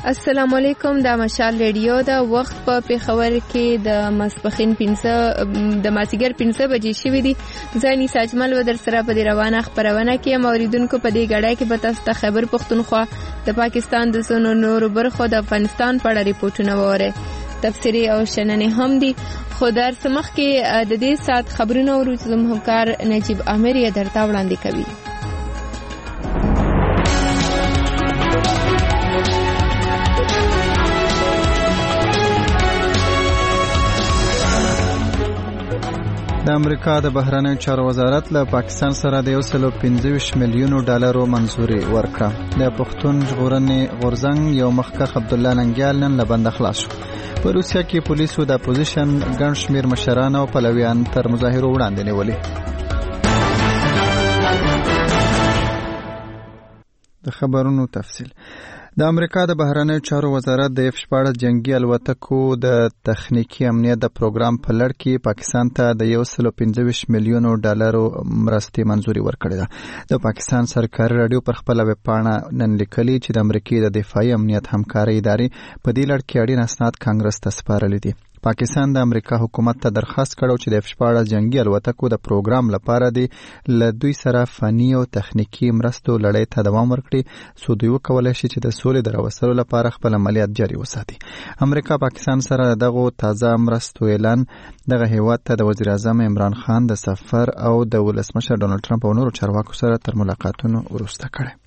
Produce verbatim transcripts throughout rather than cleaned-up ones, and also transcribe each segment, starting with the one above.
السلام علیکم. د مشال ریډیو دا وخت په پیښور کې د ماسپخین پنځه د مازیګر پنځه بجې شوې دي. ځاني ساجمل و در سره په دې روانه خبرونه کې اوریدونکو په دې غړای کې به تاسو ته خبر پښتونخوا د پاکستان د سونو نور برخو د افغانستان په اړه ریپورتونه وره تفسیری او شننې هم دي. خو در سمخ کې د دې سات خبرونه ورته همکار نجیب امیر یې درته وړاندې کوي. د امریکا د بهرنیو چارو وزارت له پاکستان سره د یو سل او پنځه ویشت میلیونو ډالرو منزوري ورکړه. د پښتون ژغورنې غورځنګ یو مخکښ عبدالله ننګیال نن له بنده خلاص شو. په روسیه کې پولیسو د اپوزیشن ګڼ شمېر مشران او پلویان تر مظاهرو وړاندې نیولي. د خبرونو تفصیل. د امریکا د بهرنیو چارو وزارت د اف شپاړس جنگي الوتکو د تخنیکی امنیت د پروګرام په لړ کې پاکستان ته د یو سل او پنځه ویشت میلیونو ډالرو مرستې منزوري ورکړې ده. د پاکستان سرکاري رادیو پر خپل ویب پاڼه نن لیکلي چې د امریکای د دفاعي امنیت همکاري ادارې په دې لړ کې اړین اسناد کانګرس ته سپارلي دي. پاکستان د امریکا حکومت ته درخواست کړو چې د اف شپاړس جنگي الوتکو د پروګرام لپاره دی له دوی سره فني او تخنیکی مرستو لړۍ ته دوام ورکړي څو دوی وکولای شي چې د سولې د راوستلو لپاره خپل عملیات جاري وساتي. امریکا پاکستان سره دغه تازه مرستو اعلان دغه هیواد ته د وزیر اعظم عمران خان د سفر او د ولسمشر ډونالد ټرمپ او نورو چارواکو سره تر ملاقاتونو وروسته کړي.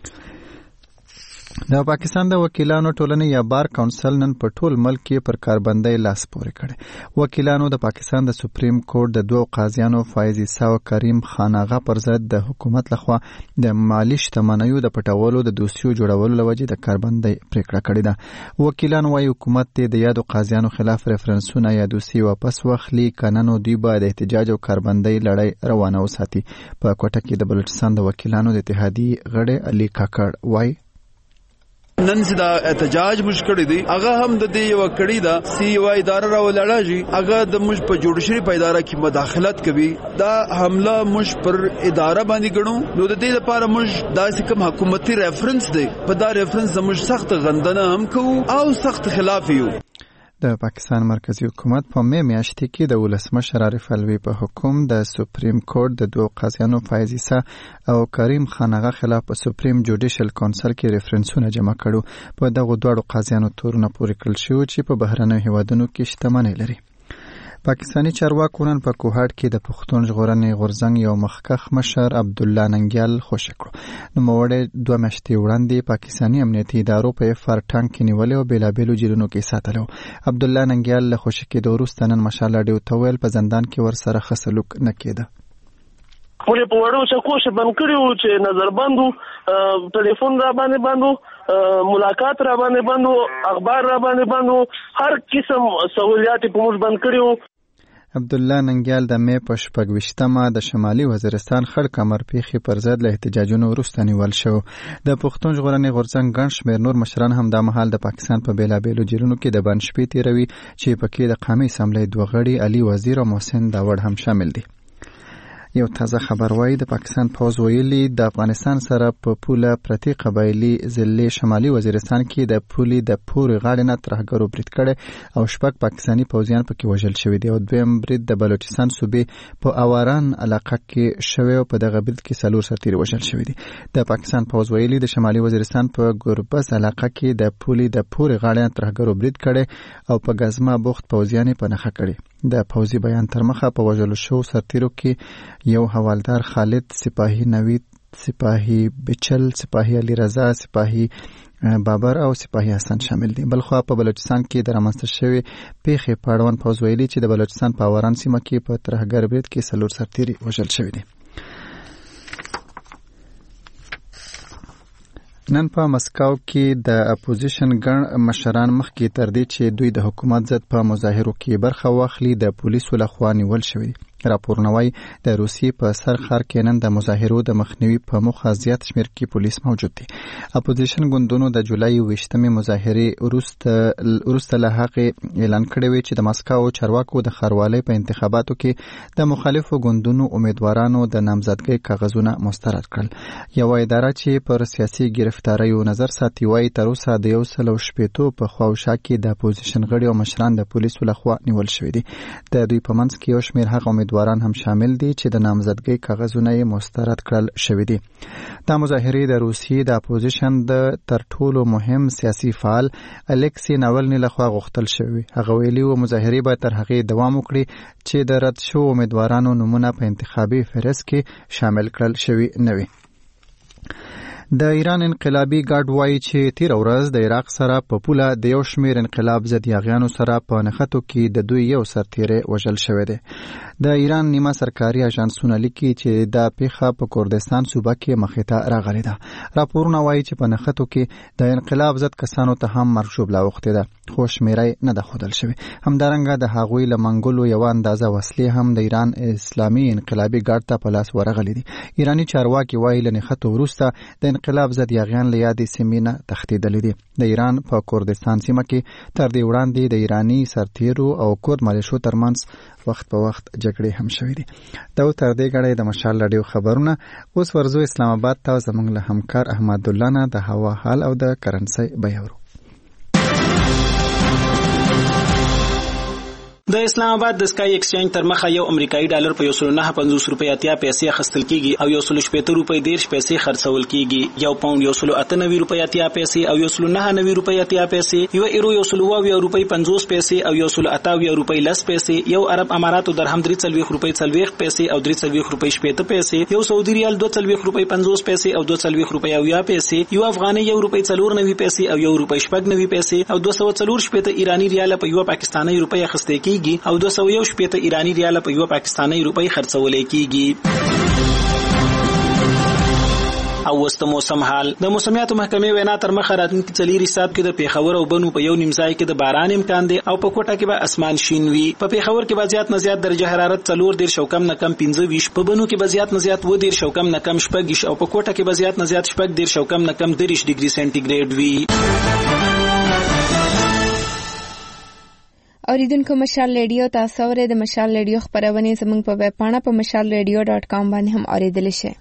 د پاکستان د وکیلانو ټولنې یا بار کونسل نن په ټول ملک کې پر کاربندۍ لاس پورې کړي. وکیلانو د پاکستان د سپریم کورټ د دوه قاضیانو فایز عیسی او کریم خان آغا پر ضد د حکومت لخوا د مالی شتمنیو د پټولو د دوسیو جوړولو لوجې د کاربندۍ پریکړه کړې ده. وکیلان وايي حکومت د یادو قاضیانو خلاف ریفرنسونه یا دوسی واپس واخلي کننو دوی باید احتجاج او کاربندۍ لړۍ روانه وساتي. په کوټه کې د بلوچستان د وکیلانو د اتحادیې غړي علي کاکړ وايي نن چې دا احتجاج مش کړی دی هغه هم د دې یو کړی دا سی یو اداره راولړاږي هغه د مش په جوړ شوی په اداره کې مداخلت کوي. دا حمله مش پر اداره باندې ګڼو نو د دې لپاره مش داسې کوم حکومتي ریفرنس دی په دا ریفرنس د مش سخت غندنه هم کوو او سخت خلاف یو. د پاکستان مرکزی حکومت په مې میاشتې کې د ولسمشر عارف الوی په حکم د سپریم کورټ د دوه قاضیانو فایز عیسی او کریم خان آغا خلاف په سپریم جوډیشل کونسل کې ریفرنسونه جمع کړو. په دغه دوه قاضیانو تورونه پورې کړل شو چې په بهرنیو هیوادونو کې شتمنۍ لري. پاکستانی چارواکو نن په کوهاټ کې د پښتون ژغورنې غورځنګ یو مخکښ مشر عبدالله ننګیال خوشی کړو. نوموړی دوه میاشتې وړاندې پاکستانی امنیتي ادارو په اف آر ټانک کې نیولې او بېلابېلو جیلونو کې ساتلو. عبدالله ننګیال له خوشی کېدو وروسته نن مشال راډیو ته ویل په زندان کې ورسره ښه سلوک نه کېده. پورې په وړو چکو چې بند کړي چې نظر بندو ټلیفون را باندې بندو ملاقات را باندې بندو اخبار را باندې بندو هر قسم سہولیات په موږ بند کړي. عبدالله ننګیال د مې په شپږ ویشتمه د شمالي وزیرستان خړ کمر پیښې پر ضد له احتجاجونو وروسته نیول شو. د پښتون ژغورنې غورځنګ ګڼ شمېر نور مشران هم دا مهال د پاکستان په بېلابېلو جیلونو کې د بند شپې تېروي چې پکې د قومي اسمبلۍ دوه غړي علي وزیر او محسن داوړ هم شامل دي. یو تازه خبر وايي د پاکستان پوز ویلي د افغانستان سره په پوله پرتی قبایلی ضلع شمالي وزیرستان کې د پولي د پورې غاړې نه ترهګرو برید کړي او شپږ پاکستانی پوځیان پکې وژل شوي دي. او دویم برید د بلوچستان صوبې په اواران علاقه کې شوی او په دغه برید کې څلور سرتیري وژل شوي دي. د پاکستان پوز ویلي د شمالي وزیرستان په ګربز علاقه کې د پولي د پورې غاړې نه ترهګرو برید کړي او په غزما بوخت پوځیان په نخښه کړي. د پوځي بیان تر مخه په وژلو شو سرتیرو کې یو حوالدار خالد، سپاهی نوید، سپاهی بچل، سپاهی علی رضا، سپاهی بابر او سپاهی حسن شامل دي. بلخوا په بلوچستان کې د رامنځته شوې پیښې په اړوند پوځ ویلي چې د بلوچستان په اوران سیمه کې په ترهګر برید کې څلور سرتیري وژل شوي دي. نن په مسکو کې د اپوزیشن ګڼ مشران مخکې تر دې چې دوی د حکومت ضد په مظاهرو کې برخه واخلي د پولیسو لخوا نیول شوي. راپورونه وايي د روسیې په سر ښار کې نن د مظاهرو د مخنیوي په موخه زیات شمېر کې پولیس موجود دي. اپوزیشن ګوندونو د جولای ویشتمې مظاهرې وروسته وروسته له هغې اعلان کړی وی چې د مسکو چارواکو د ښاروالۍ په انتخاباتو کې د مخالفو ګوندونو امیدوارانو د نامزدګۍ کاغذونه مسترد کړل. یوه اداره چې پر سیاسي ګرفتاریو نظر ساتي وايي تر اوسه د یو سل او شپېتو په خواوشا کې د اپوزیشن غړي او مشران د پولیسو لخوا نیول شوي دي. د دوی په منځ کې یو شمېر هغه امیدواران هم شامل دي چې د نامزدګۍ کاغذونه یې مسترد کړل شوي دي. دا مظاهرې د روسیې د اپوزیشن د تر ټولو مهم سیاسي فعال الکسی ناولني لخوا غوښتل شوي. هغه ویلي و مظاهرې باید تر هغې دوام وکړي چې د رد شوو امیدوارانو نومونه په انتخابي فهرست کې شامل کړل شوي نه وي. د ایران انقلابي ګارد وایي چې تیر ورځ د عراق سره په پوله د یو شمېر انقلاب ضد یاغیانو سره په نښتو کې د دوی یو سرتیری وژل شوی دی. د ایران نیمه سرکاري اژانسونه لیکي چې دا پیښه په کردستان صوبه کې مخې ته راغلې ده. راپورونه وایي چې په نښتو کې د انقلاب ضد کسانو ته هم مرګ ژوبله اوښتې ده، خو شمېره نه ده ښودل شوې. همدارنګه د هغوی له منګولو یوه اندازه وسلې هم د ایران اسلامي انقلابي ګارد ته په لاس ورغلې دي. ایراني چارواکي وایي له نښتو وروسته د انقلاب ضد یاغیان له یادې سیمې نه تښتېدلي دي. د ایران په کردستان سیمه کې تر دې وړاندې د ایراني سرتیرو او کورد ملیشو ترمنځ وخت په وخت جګړې هم شوې دي. دا و تر دې ګړی د مشال راډیو خبرونه. اوس ورځو اسلام آباد ته زموږ له همکار احمد الله نه د هوا حال او د کرنسۍ بیه ورو. د اسلام آباد د سکای ایکسچینج تر مخه یو امریکایي ډالر په یو سل نه پنځوس روپۍ اتیا پیسې اخیستل کیږي او یو سل شپېته روپۍ دېرش پیسې خرڅول کیږي. یو پاوند یو سل اته نوي روپۍ اتیا پیسې او یو سل نه نوي روپۍ اتیا پیسې، یو ایرو یو سل اووه روپۍ پنځوس پیسې او یو سل اته روپۍ لس پیسې، یو عرب اماراتو درهم درې څلوېښت روپۍ څلوېښت پیسې او درې څلوېښت روپۍ شپېته پیسې، یو سعودي ریال دوه څلوېښت روپۍ پنځوس پیسې او دوه څلوېښت روپۍ اویا پیسې، یو افغانۍ یو روپۍ څلور نوي پیسې او یو روپۍ شپږ نوي پیسې او دوه سوه څلور شپېته ایراني ریال په یو پاکستاني روپۍ اخیستل کیږي او دوه سوه یو شپېته ایرانی ریال په یو پاکستاني روپۍ خرڅول کیږي. او وست موسم حال. د موسمیاتو محکمې وینا تر مخه راتلونکي څلور ساعت کې د پیښور او بنو په یو نیم ځای کې د باران امکان دی او په کوټه کې به اسمان شین وي. په پیښور کې به زیات نه زیات درجه حرارت څلور دېرش او کم نه کم پنځه ویشت، په بنو کې به زیات نه زیات اووه دېرش او کم نه کم شپږ ویشت او په کوټه کې به زیات نه زیات شپږ دېرش او کم نه کم دېرش ډیګري سانتي ګریډ وي. اوریدونکو مشال ریډیو تاسو اورئ. د مشال ریډیو خبرونه زموږ په ویب پاڼه په مشال ریډیو ډاټ کام باندې هم اوریدل شي.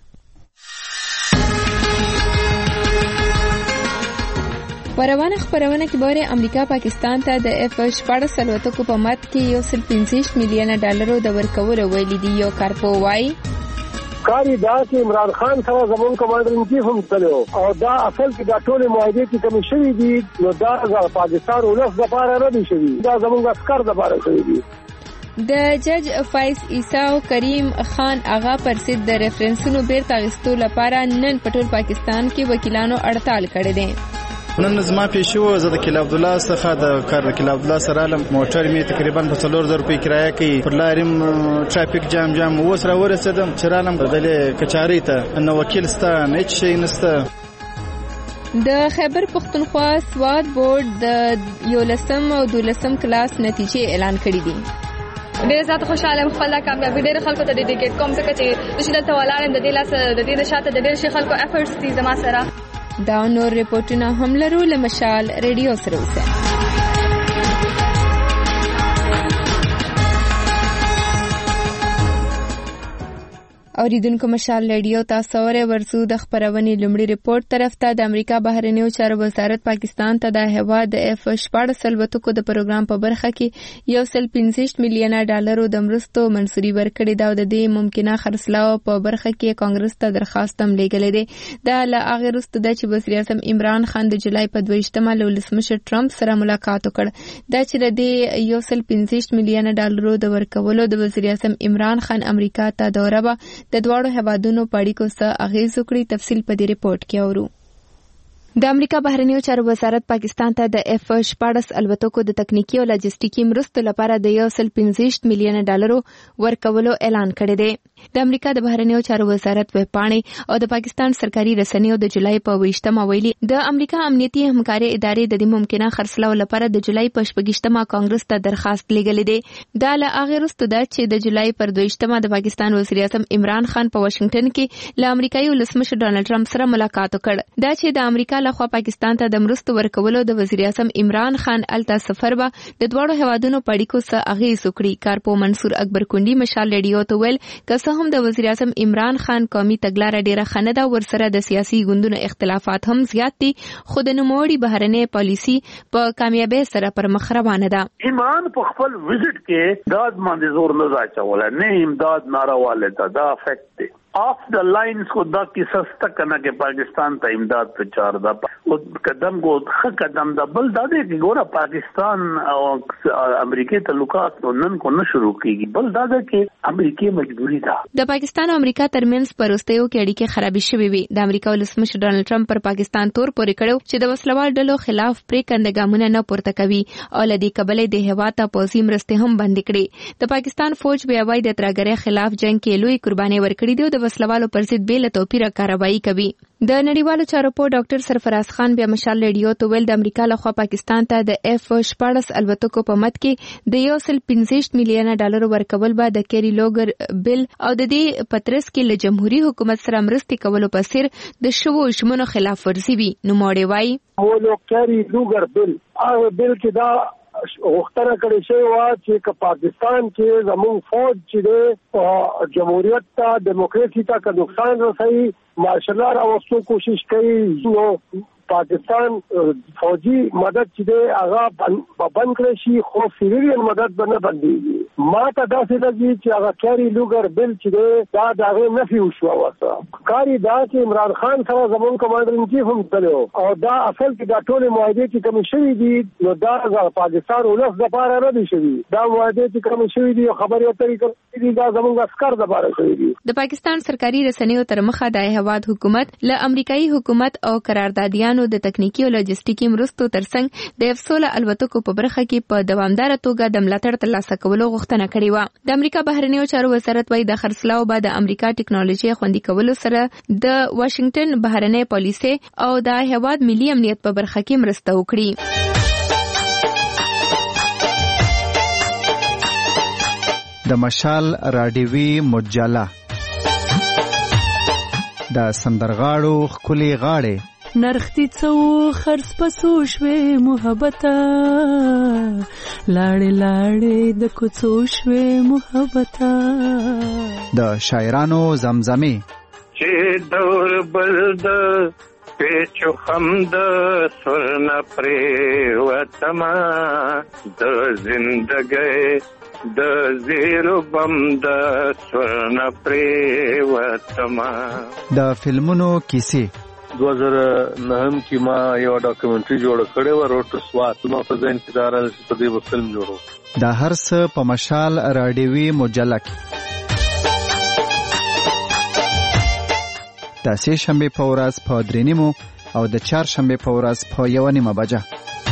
پروانه خبرونه کې باره امریکا پاکستان ته د اف شپږ الوتکو په مت کې یو سل پنځه میلیونه ډالرو د ورکولو ویلي دی. یو کارپو وايي کاری دا چې عمران خان سره زمون کمانډر ان چیف هم تلو او دا اصل کې دا ټول معاهده چې کوم شوی دي نو دا د پاکستان ولس د لپاره نه دي شوی، دا زموږ عسكر د لپاره شوی دي. د جج فایز عیسی او کریم خان اغا پر ضد د ریفرنسونو بیرته غستو لپاره نن په ټول پاکستان کې وکیلانو اړتال کړی دی. نن زما پیښو زه د کلا عبد الله څخه د کار کلا عبد الله سره لم موټر می تقریبا په څلور زره روپۍ کرایه کوي، پر لاریم ټرافیک جام جام اوس را ورسېدم چې رالم بدلې کچاري ته نو وکیل ستا نه هیڅ شی نشته. د خیبر پختونخوا سواد بورډ د یولسم او دولسم کلاس نتیجې اعلان کړې دي. ډېر زیات خوشاله یم خپل کامیابی ډېر خلکو ته ډیډیکیټ کوم ځکه چې د دلته ولاړم د دې لاس د دې د شاته د ډېر شي خلکو افورټس دي زما سره. دا نور ریپورتونه هم لرو له مشال ریډیو سره اوسه. اوریدونکو مشال ریډیو تاسو اورئ. ورسو د خبرونې لومړی ریپورت طرف ته. د امریکا بهرنیو چارو وزارت پاکستان ته د هوا د اف شپږ الوتکو د پروګرام په برخه کې یو سل پنځه میلیونه ډالرو د مرستو منسوبي ورکړې ده او د دې ممکنه خرڅلاو په برخه کې کانګرس ته درخواست هم لیږلی دی. دا له هغې وروسته ده چې وزیر اعظم عمران خان د جولای په دویشتمه له ولسمشر ټرمپ سره ملاقات وکړ. دا چې د دې یو سل پنځه میلیونه ډالرو د ورکولو د وزیر اعظم عمران خان امریکا ته دوره به د دواړو هیوادونو په اړیکو څه اغیز وکړي. تفصیل په دې ریپورت کې اورو. د امریکا بهرنیو چارو وزارت پاکستان ته د اف شپږ الوتکو د تکنیکی او لاجستیکي مرستو لپاره د یو سل پنځه میلیونه ډالرو ورکولو اعلان کړی دی. د امریکا د بهرنیو چارو وزارت ویب پاڼې او د پاکستان سرکاري رسنیو د جولای په ویشتمه ویلي د امریکا امنیتي همکاري ادارې د دې ممکنه خرڅلاو لپاره د جولای په شپږشتمه کانګرس ته درخواست لیږلې ده. دا له هغې وروسته ده چې د جولای پر دویشتمه د پاکستان وزیر اعظم عمران خان په واشنگټن کې له امریکایي ولسمشر ډانلډ ټرمپ سره ملاقات وکړ. دا چې د امریکا لخوا پاکستان ته د مرستو ورکولو د وزیر اعظم عمران خان الته سفر به د دواړو هیوادونو په اړیکو څه اغېز وکړي. کارپو منصور اکبر کونډي مشال ریډیو ته ویل که څه هم د وزیر اعظم عمران خان قومي تګلاره ډیره ښه نه ده، ورسره د سیاسي ګوندونو اختلافات هم زیات دي، خو د نوموړي بهرنۍ پالیسي په کامیابۍ سره پر مخ روانه ده. ایمان په خپل وزټ کې داد باندې زور نه راچوله، نه امداد نارواله ده، دا فیکټ دی. آف د لاینز کو دا کی سستا کنه کې پاکستان ته امداد په چار دا او قدم کو خ قدم دا بل دا دی چې ګوره پاکستان او امریکای تعلقات نن کو نه شروع کیږي، بل دا دی چې امریکای مجبوری ده. د پاکستان او امریکا ترمنځ پروستیو کې اړیکې خرابې شوې وي. د امریکا ولسمشر ډانلډ ټرمپ پر پاکستان تور پورې کړو چې د وسلوال ډلو خلاف پریکنده ګامونه نه پورته کوي او لدی کبلې د هیواد ته پوځي مرستې هم بند کړي. د پاکستان فوج بیا وايي د ترګری خلاف جنگ کې لوی قرباني ورکړي دي او د وسلوالو پر ضد بیل توپیره کاروایی کوي. د نړیوالو چارو په ډاکټر سرفراز خان بیا مشال ریډیو ته ویل د امریکا لخوا پاکستان ته د اف شپاړس الوتکو په مد کې د یو سل پنځه میلیونه ډالر ورکول به د کیری لوګر بل او د دې پترس کې له جمهوریت حکومت سره مرستې کولو په سر د شوو ژمنو خلاف ورزي وي. نو موړې وایي مولو کیری لوګر بل هغه بل کې دا وختره کړی شوی و چې که پاکستان کې زموږ فوج چې د جمهوریت ته ډیموکراسي ته که نقصان رسوي مارشل لا راوستو کوشش کوي، نو پاکستان فوجي مدد چې دی هغه بند کړی شي، خو سیویلین مدد به نه بندېږي. ما ته داسې لګي چې هغه کیری لوګر بل چې دی دا د هغې نفي وشوه. ورته کاري دا چې عمران خان سره زموږ کمانډر ان چیف هم تللی او دا اصل کې دا ټولې معاهدې چې کومې شوي دي نو دا د پاکستان ولس دپاره نه دي شوي. دا معاهدې چې کومې شوي دي خبرې اترې کوي دي دا زموږ عسکر دپاره شوي دي. د پاکستان سرکاري رسنیو تر مخه د هیواد حکومت له امریکایي حکومت او قراردادیانو د تکنیکی او لوجستیکي مرستو ترڅنګ د اف سول الوتکو په برخه کې په دوامدار توګه د ملاتړ ترلاسه کولو غوښتنه کړې و. د امریکا بهرنیو چارو وزارت وايي د خرڅلاو به د امریکا ټیکنالوژي خوندي کولو سره د واشنگټن بهرنۍ پالیسي او د هیواد ملي امنیت په برخه کې مرسته وکړي. د مشال راډیوي مجله د سندرغاړو خولي غاړې نرختی څو خرڅ پسو شوې محبته لاړې لاړې د کوڅو شوې محبته د شاعرانو زمزمې چې دور بل د پیچو خم د سرنا پرې وتما د زندګۍ د زیرو بم د سرنا پرې وتما. د فلمونو کیسې دو هزار نهم کې ما یو ډاکومنټري جوړ کړی و روټ سوات، ما په ځین کې دارل په دې په فلم جوړو. دا هر څه په مشال راډیوي مجله کې د سې شنبې په ورځ په درې نیمو او د چهار شنبې په ورځ په یو نیمه بجه.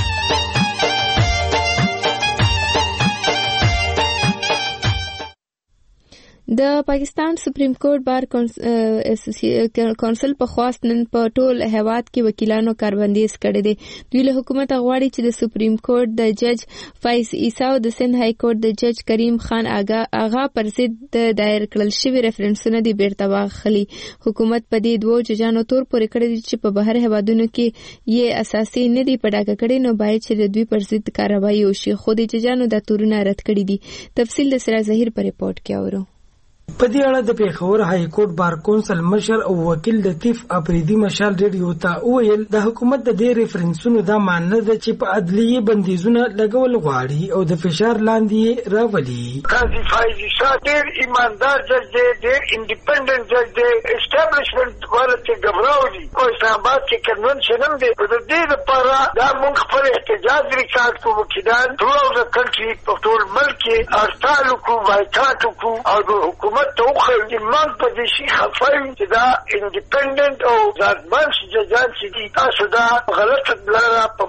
د پاکستان سپریم کورټ بار کونسل په خواست نن په ټول هیواد کې وکیلانو کاربندیز کړی دی. دوی له حکومت غواړي چې د سپریم کورټ د جج فیض عیسی او د سند های کورټ د جج کریم خان آغا آغا پر ضد د دایر کړل شوی ریفرنسونه دی بیرته واخلي. حکومت په دې دوه ججانو تور پورې کړی دی چې په بهر هیوادونو کې یې اساسي نه دی پډاګه کړي، نو باید چې د دوی پر ضد کاروایی وشي، خو د ججانو د تورونه رد کړي دي. تفصیل د سرا ظهیر پر ریپورت کې اورو. په دې اړه د پیښور های کورټ بار کونسل مشر او وکیل لطیف اپریدي مشال ریډیو ته وویل د حکومت د دې ریفرنسونو دا معنی ده چې په عدلیه بندیزونه لګول غواړي او د فشار لاندې راولي. قاضي فیض عیسی ډېر ایماندار جج دی، ډېر انډیپندنت جج دی، اسټابلیشمنت ورته ګبراو دي او اسلام آباد کې کنونشن هم دی. د دې لپاره دا موږ خپل احتجاج ریکارډ کوو چې دا ټول د کنټري په ټول ملک کې هړتال وکړو، بایکاټ وکړو او د حکومت حکومت ته وخیل چې موږ په دې شي خفه یو چې دا انډیپندنت او ځانبان ججان چې دي تاسو دا غلطه لاره په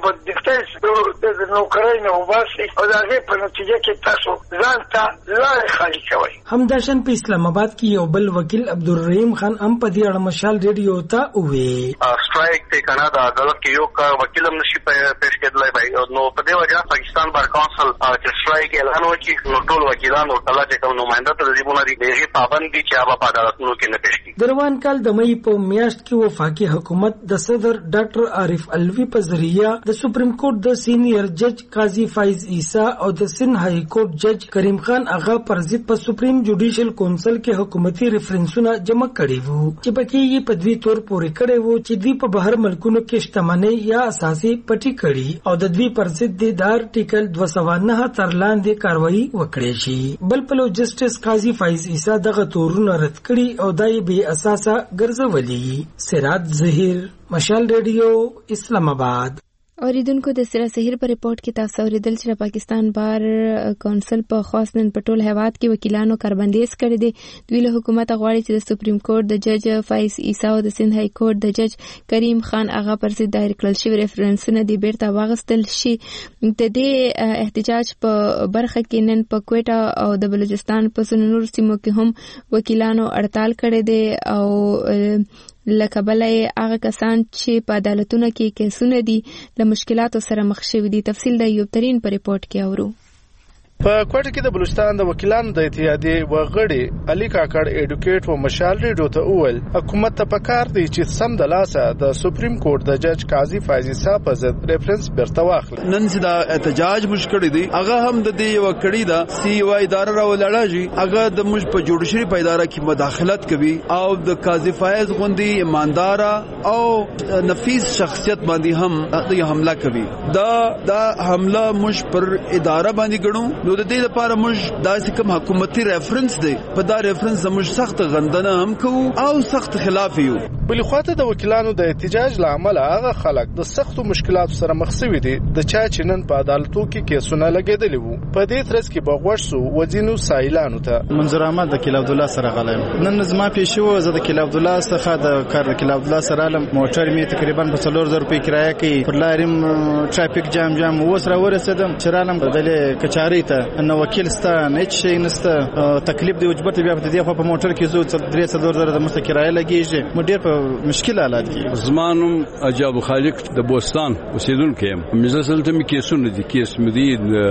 بدبختۍ د نوکرۍ نه وباسئ او د هغې په نتیجه کې تاسو ځان ته لارې خالي کوئ. همداشان په اسلام آباد کې یو بل وکیل عبدالرحیم خان هم په دې اړه مشال ریډیو ته وویل سټرایک ته کنه د عدالت کې یو وکیل هم نشي پیش کېدلی بای نو په دې وجه پاکستان بار کونسل چې سټرایک اعلان وکړي نو ټول وکیلان او کله چې کوم نماینده ته د دې بنري دغه پابند دي چې هغه په عدالتونو کې نه پیش کیږي. د روان کال د مې په میاشت کې وفاقي حکومت د صدر ډاکټر عارف الوی په ذریعہ د سپریم کورټ د سینیئر جج قاضي فایز عیسی او د سند های کورټ جج کریم خان اغا پر ضد په سپریم جوډیشل کونسل کې حکومتي ریفرنسونه جمع کړي وو چې پکې یې په دوی تور پورې کړي وو چې دوی په بهر ملکونو کې شتمنۍ یا اساسي پټي کړي او د دوی پر ضد د آرټیکل دوه سوه نهه تر لاندې کاروایی وکړي شي. بل پلو جسټس قاضي فایز عیسی دغه تورونه رد کړي او دای به اساسه ګرځولي. سراج ظهیر، مشال ریډیو، اسلام آباد. اوریدونکو د سره سحر په ریپورت کې تاسو اوریدل چې پاکستان بار کونسل په خاص نن په ټول هیواد کې وکیلانو کاربندیز کړی دی. دوی له حکومت غواړي چې د سپریم کورټ د جج فایز عیسی او د سند های کورټ د جج کریم خان اغا پر ضد دایر کړل شوی ریفرنسونه دی بیرته واغستل شي. د دې احتجاج په برخه کې نن په کوټا او د بلوچستان په ځینو نورو سیمو کې هم وکیلانو هړتال کړی دی او لکه بلې هغه کسان چې په عدالتونو کې کیسونه دي له مشکلاتو سره مخ شوي دي. تفصیل د ایوب ترین په ریپورت کې اورو. په کوټه کې د بلوچستان د وکیلانو د اتحادیې وغړي علي کاکړ اډوکیټ و مشال ریډیو ته وویل حکومت ته پکار دی چې سم د لاسه د سپریم کورټ د جج قاضي فایز عیسی په ضد ریفرنس بیرته واخلي. نن چې دا احتجاج مشکړی دی هغه هم د دې یو کړی دا سی یو اداره راولړاږي هغه د موږ په جوړ شوی په اداره کې مداخلت کوي او د قاضي فایز غوندي ایماندار او نفیس شخصیت باندې هم د حمله کوي. دا دا حمله موږ پر اداره باندې ګڼو. نو د دې لپاره موږ داسې کوم حکومتي ریفرنس دی په دا ریفرنس موږ سخت غندنه هم کوو او سخت خلاف یو. بل خواته د وکیلانو د احتجاج لامل هغه خلک د سختو مشکلاتو سره مخ شوي دي د چا چې نن په عدالتو کې کیسونه لګېدلي وو. په دې ترڅ کې بغوښ سو وزینو سایلانو ته منظور احمد د کیل عبد الله سره غلایم نن زما پیښو زه د کیل عبد الله څخه د کار د کیل عبد الله سره علم موټر می تقریبا په څلور زره روپۍ کرایه کوي پر لاریم ټرافیک جام جام وسره ورسېدم چې رالم د کچاري ته نو وکیل ستا نه شي نسته تکلیف دی وجبت بیا په دې په موټر کې زو درې څلور زره د مست کرایه لګیږي مو ډیر په مشکل حالات کې. زمانم عجب خالق د بوستان اوسیدونکو یم مزه سلته می کیسونه دي کیس مدي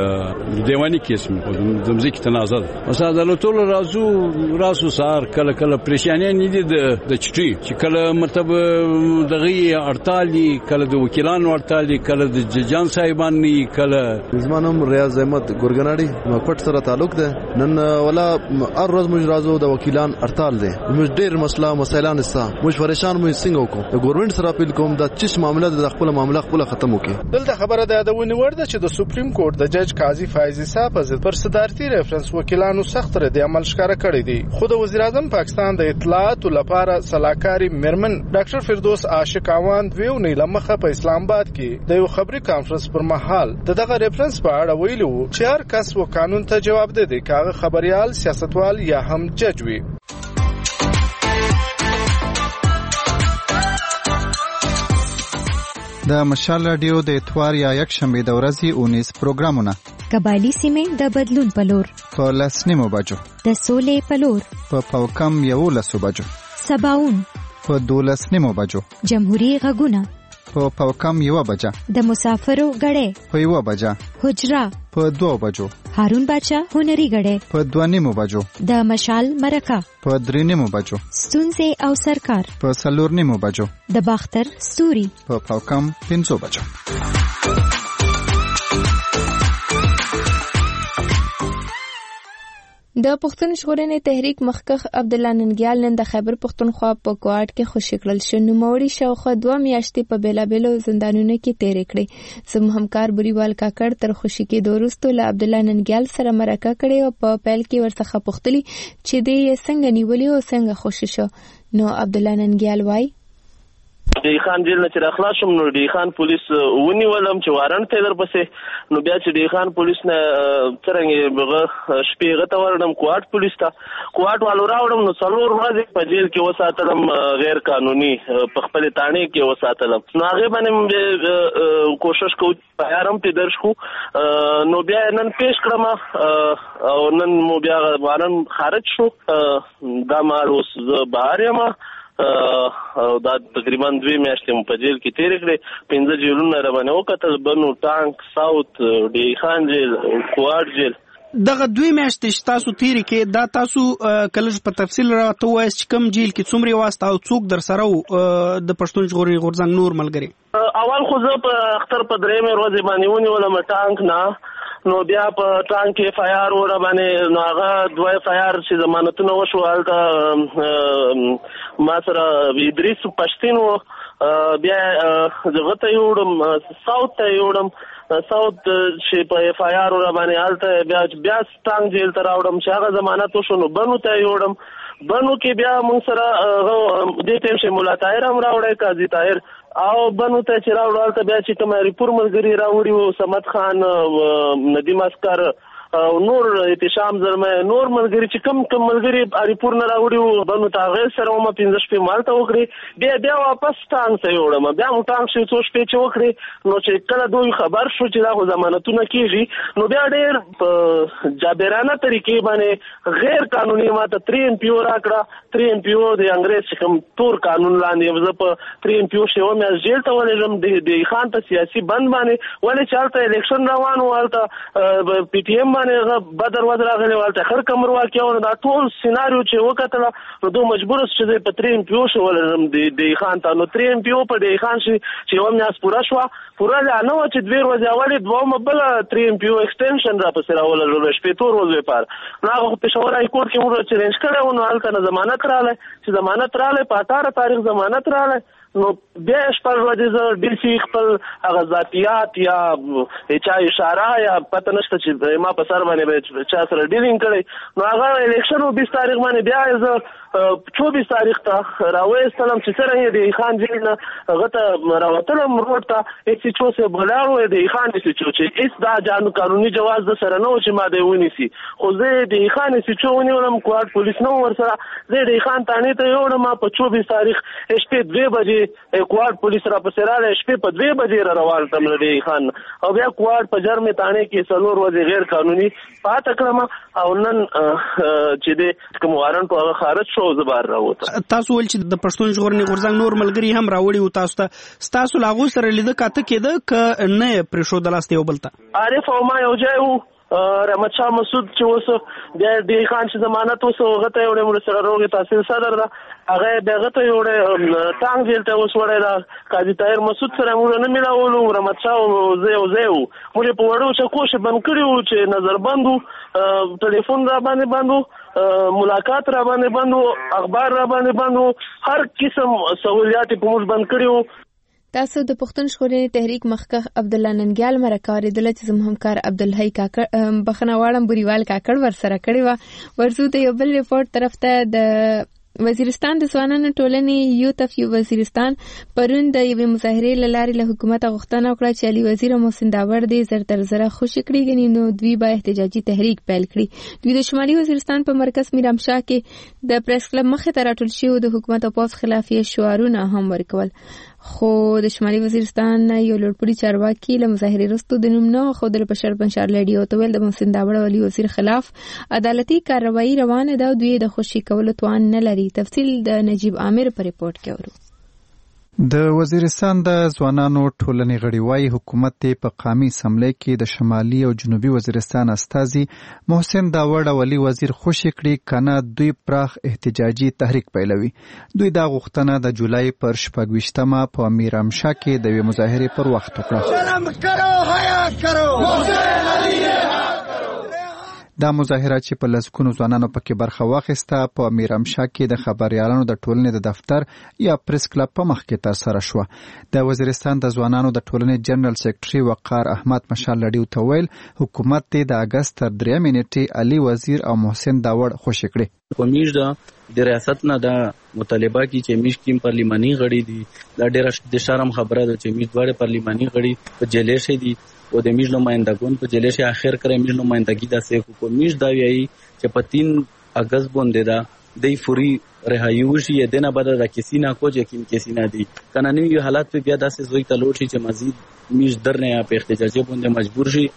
دیوانی کیس مې د مزیک تنازل اوس عدالتو رازو راسو سار کله کله پریشانې نه دي د چټي چې کله مرتبه دغه ارتالي کله د وکیلانو ارتالي کله د ججان صاحبان ني کله. زمانم ریاض احمد ګورګناړي مکوټ سره تعلق ده. نن ولا هر ورځ موږ راځو د وکیلان ارتال ده موږ ډیر مسله مسایلان استا موږ پریشان موږ څنګه وکړو د ګورنمنت سره اپیل کوم د چیس معاملې د خپل معاملې خپل ختم وکړي. دلته خبره ده د ونی ورده چې د سپریم کورټ د جج قاضي فایز عیسی په ضد پر صدارتي ریفرنس وکیلانو سخت رد عمل ښکارا کړی دی. خو د وزیر اعظم پاکستان د اطلاعاتو لپاره صلاحکاری مرمن ډاکټر فردوس عاشق اواند ویو نه لمخه په اسلام آباد کې د یو خبري کانفرنس پر مهال دغه ریفرنس په اړه ویلو چې هر کس و قانون ته جواب دی دی کاغه خبريال سیاستوال یا هم جج وي. د مشال رادیو د اتوار یا یک شنبه د ورځې اونیس پروګرامونه قبایلی سیمې د بدلون پلور په لسنیمو بجو د سولې پلور په پاوکم یو لسو بجو سباون په دولسنیمو بجو جمهوریت غږونه په پاوکم یو بجا د مسافرو غړې په یو بجا حجرا په دوه بجو هارون بچا هنري غړې په دوه نیمو بجو د مشال مرکه په درې نیمو بجو ستونزې او سرکار په څلور نیمو بجو د باختر ستوري په پاوکم پنځو بجو. د پښتون ژغورنې تحریک مخکښ عبد الله ننګیال نن د خیبر پښتونخوا په کوټ کې خوشی کړل شو. نوموړي شاوخوا دوه میاشتې په بیلابیلو زندانونو کې تیرې کړې. زموږ همکار بوریوال کاکړ تر خوشی کېدو وروسته له عبد الله ننګیال سره مرکه کړې او په پیل کې ورڅخه پوښتلي چې دې څنګه نیولې او څنګه خوشی شو. نو عبد الله ننګیال وایي ډی خان جیل نه چې خلاص شم نو ډی خان پولیس ونیولم چې وارنټ ته در پسې نو بیا چې ډی خان پولیس نه څنګه بغه شپې غته ورنم کوارټ پولیس ته کوارټ والو راوړم نو څلور ورځې په جیل کې وساتلم غیر قانوني په خپل تانه کې وساتلم نو هغه باندې کوشش کوم پیارم په درش خو نو بیا نن پیش کړم او نن مو بیا وارن خارج شو دا مال اوس بهر یم او دا تقریبا دوی میاشتې په جیل کې تیر کړې پنځه جیلونه را باندې وکتل بنو ټانک ساوت ډی خان جیل کوارټ جیل دغه دوی میاشتې تاسو تیر کې دا تاسو کله په تفصیل راته وایي چې کوم جیل کې څومره واسطه او څوک در سره د پښتون ژغورنې غورځنګ نور ملګري اول خو زه په اختر په درېمې ورځې باندې ونیولم ټانک نه نو بیا په ټانک کې اف آی آر ور باندې نو هغه دوه اف آی آر چې ضمانتونه وشو هلته ما سره ادریس پښتین بیا زه ته یوړم ساوت ته یوړم ساوت چې په اف آی آر ور باندې هلته بیا بیا ټانک جیل ته راوړم چې هغه ضمانت وشو نو بنو ته یوړم بنو کې بیا موږ سره دې ټیم چې مولا طاهر هم راوړی قاضي طاهر او بنو ته چې راوړل ته بیا چې کوم ریپور ملګری راوړي وو سمت خان ندیم اسکر او نور احتشام زلمه نور ملګری چې کم کم ملګری ریپور نه راوړي وو بنو ته غیر سره ما پنځه شپې مالته وکړي بیا بیا واپس ټانک ته یوړم بیا مو ټانک شو څو شپې چې وکړي نو چې کله دوی خبر شو چې دا خو ضمانتونه کیږي نو بیا ډېر په جابرانه طریقې باندې غیر قانوني ماته تری ام پی او راکړه تری ام پی او د انګریز کوم تور قانون لاندې زه په تری ام پی او شو مې جیل ته ولېږم د خان ته سیاسي بند باندې ولې چالتہ الیکشن روان و هلته پی ټی ایم باندې بدر ودر غلې والته خر کمر واقعو دا ټول سيناريو چې وکړه نو دوه مجبور چې په تری ام پی او شو ولرم د خان ته نو تری ام پی او په د خان شي چې و میاس پورا شو پورا لا نو چې دوه ورځې اولې دوه مبل تری ام پی او ایکستنشن را پسې راول شپې تور ورځې پار نو هغه په شورای کورټ کې موږ چیلنج کړو نو هلته ضمانت رااله چې ضمانت رااله په اټاره تاریخ ضمانت رااله نو بیا شپږ ورځې زه ډي سي خپل هغه ذاتيات یا چا اشاره یا پته نشته چې ما په سر باندې چا سره ډیلینګ کړی نو هغه الیکشن او بیس تاریخ باندې بیا زه چوبیس تاریخ ته راوېستلم چې سره یې د خان جیل نه هغه ته راوتلم روډ ته هیڅ څه څه بولاړو د خان سي چې هیڅ دا جانو قانوني جواز د سره نه و چې ما دی ونیسي خو زه د خان سي چې ونیولم کوارټ پولیس نو ور سره زه د خان تانه ته یوړم په چوبیس تاریخ شپې دوه بجې کوارټ پولیس را پسې رااله شپې په دوه بجې را روان تم لري خان او بیا کوارټ په جرم تانه کې څلور ورځې غیر قانوني پات کړم او نن چې د کوم وارنټ هغه خارج شو زبر راوته تاسو ول چې د پښتون ژغورنې غورځنګ نور ملګری هم راوړي او تاسو ته تاسو لاغو سره لیدل کاته کېده ک نه پرشو د لاس یو بلته عارف او ما یو ځای وو رحمت شاه مسعود چې وسو د ډی خان چې ضمانت وسو غته یو مر سره روغي تحصیل صدر دا هغه دغه ته یو ټانګ جیل ته وسوړی دا قاضي طاهر مسعود سره موږ نه ملاولو رحمت شاه زه او زه موږ په وړو چې کوشش بند کړیو چې نظر بندو ټلیفون را باندې بندو ملاقات را باندې بندو اخبار را باندې بندو هر قسم سہولیات په موږ بند کړیو تاسو د پښتون ژغورنې تحریک مخکخ عبد الله ننګیال مرکار د لچ زم همکار عبد الحی کاکړ بخنه واړم بریوال کاکړ ور سره کړی و ورزو ته یو بل ریپورت طرف ته د وزیرستان د ځوانانو ټولنې یوت اف یو وزیرستان پرون د یوې مظاهرې لارې له حکومت غوښتنه وکړه چې علي وزیر محسن داور دې زر تر زره خوشی کړي غني نو دوی با احتجاجي تحریک پیل کړي دوی د شمالي وزیرستان په مرکز میرامشاه کې د پریس کلب مخې ته راټول شوي د حکومت او پوز خلاف شعارونه هم ورکول خو د شمالي وزیرستان یو لوړپوړي چارواکي له مظاهرې وروسته د نوم نه ښودل په شرط بنشار لیډیو ته ویل د محسن داور علي وزیر خلاف عدالتي کاروایی روانه ده او دوی د خوشي کولو توان نه لري تفصیل د نجیب عامر په ریپورت کې ورو د وزیرستان د ځوانانو ټولنې غړي وايي حکومت په قومي اسمبلی کې د شمالي او جنوبي وزیرستان استازي محسن داوړ او علي وزیر خوشی کړي کنه دوی پراخ احتجاجي تحریک پیلوي دوی دا غوښتنه د جولای پر شپږویشتمه په میرامشاه کې د یوې مظاهرې پر وخت وکړه. دا مظاهره چې په لسګونو ځوانانو پکې برخه واخیسته په میرامشاه کې د خبريالانو د ټولنې د دفتر یا پریس کلب په مخ کې ترسره شوه. د وزیرستان د ځوانانو د ټولنې جنرال سیکریټري وقار احمد مشال لړیو ته ویل حکومت د اگست تر درېیمې نیټې علي وزیر او محسن داوړ خوشی کړي. کومیش دا د ریاست نه دا مطالبه کی چې میش کیم پارلیماني غړي دي دا ډېر د شرم خبره ده چې میش دواړه پارلیماني غړي په جیلې شي دي او د میش نمائندګون په جیلې شي اخر کړي میش نمائندګي د سې کومیش دا ویي چې په تین اگست باندې دا د فوري رهایی شي دنه بعد دا کسی نه کو چې کیم کسی نه دي قانوني حالات په بیا داسې زوی ته لوټ شي چې مزید میش درنه یا په احتجاج باندې مجبور شي.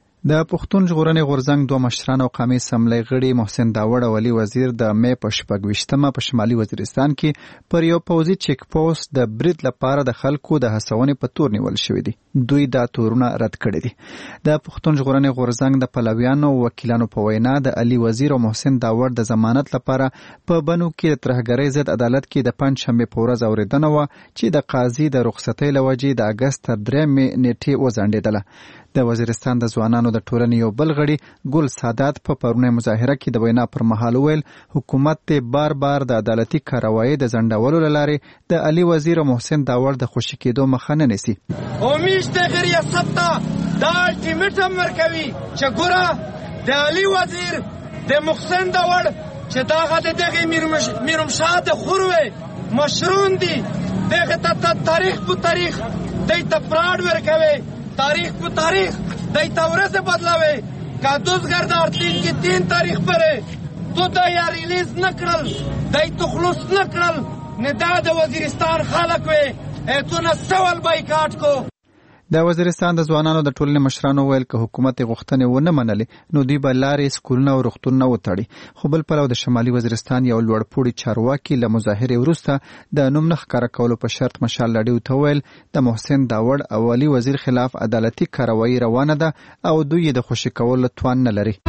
د پښتون ژغورنې غورځنګ دوه مشران او قومي اسمبلی غړي محسن داوړ او علي وزیر د مې په شپږویشتمه په شمالي وزیرستان کې پر یو پوځي چیک پوسټ د برید لپاره د خلکو د هڅونې په تور نیول شوی دي. دوی دا تورونه رد کړي دي. د پښتون ژغورنې غورځنګ د پلویانو او وکیلانو په وینا د علي وزیر او محسن داوړ د ضمانت لپاره په بنو کې د ترهګرۍ ضد عدالت کې د پنځشنبه په ورځ اوریدنه و چې د قاضي د رخصتۍ لوجې د اگست تر درېیمې نیټې وځنډېدله. د وزیرستان د ځوانانو د ټولنې یو بل غړي ګل سادات په پرونی مظاهره کې د وینا پر مهال ویل حکومت ته بار بار د عدالتي کاروایی د ځنډولو لپاره د علي وزیر او محسن داوړ د خوشی کېدو مخه نه نیسي. امید د ریاست ته دا الټیمیټم ورکوي چې ګوره د علي وزیر د محسن داوړ چې داغه دغه میرمشاه د خوروي مشرون دي دغه ته تاریخ په تاریخ د تفراد ورکوي تاریخ په تاریخ دای تورث بدلاوي کا دوزګر د ارتین کې تین تاریخ پره تو دا یا ریلیز نکړل دای تخلص نکړل نه دا د وزیرستان خلک وي تو نه سوال بایکاټ کو. د وزیرستان د ځوانانو د ټولنې مشرانو ویل که حکومت غوښتنې ونه منلې نو دوی به لارې سکولونه او روغتونونه وتړي. خو بل پلو د شمالي وزیرستان یو لوړپوړي چارواکي له مظاهرې وروسته د نوم نه ښکاره کولو په شرط مشال لړیو ته ویل د محسن داوړ او علي وزیر خلاف عدالتي کاروایی روانه ده او دوی د خوشي کولو توان نه لري.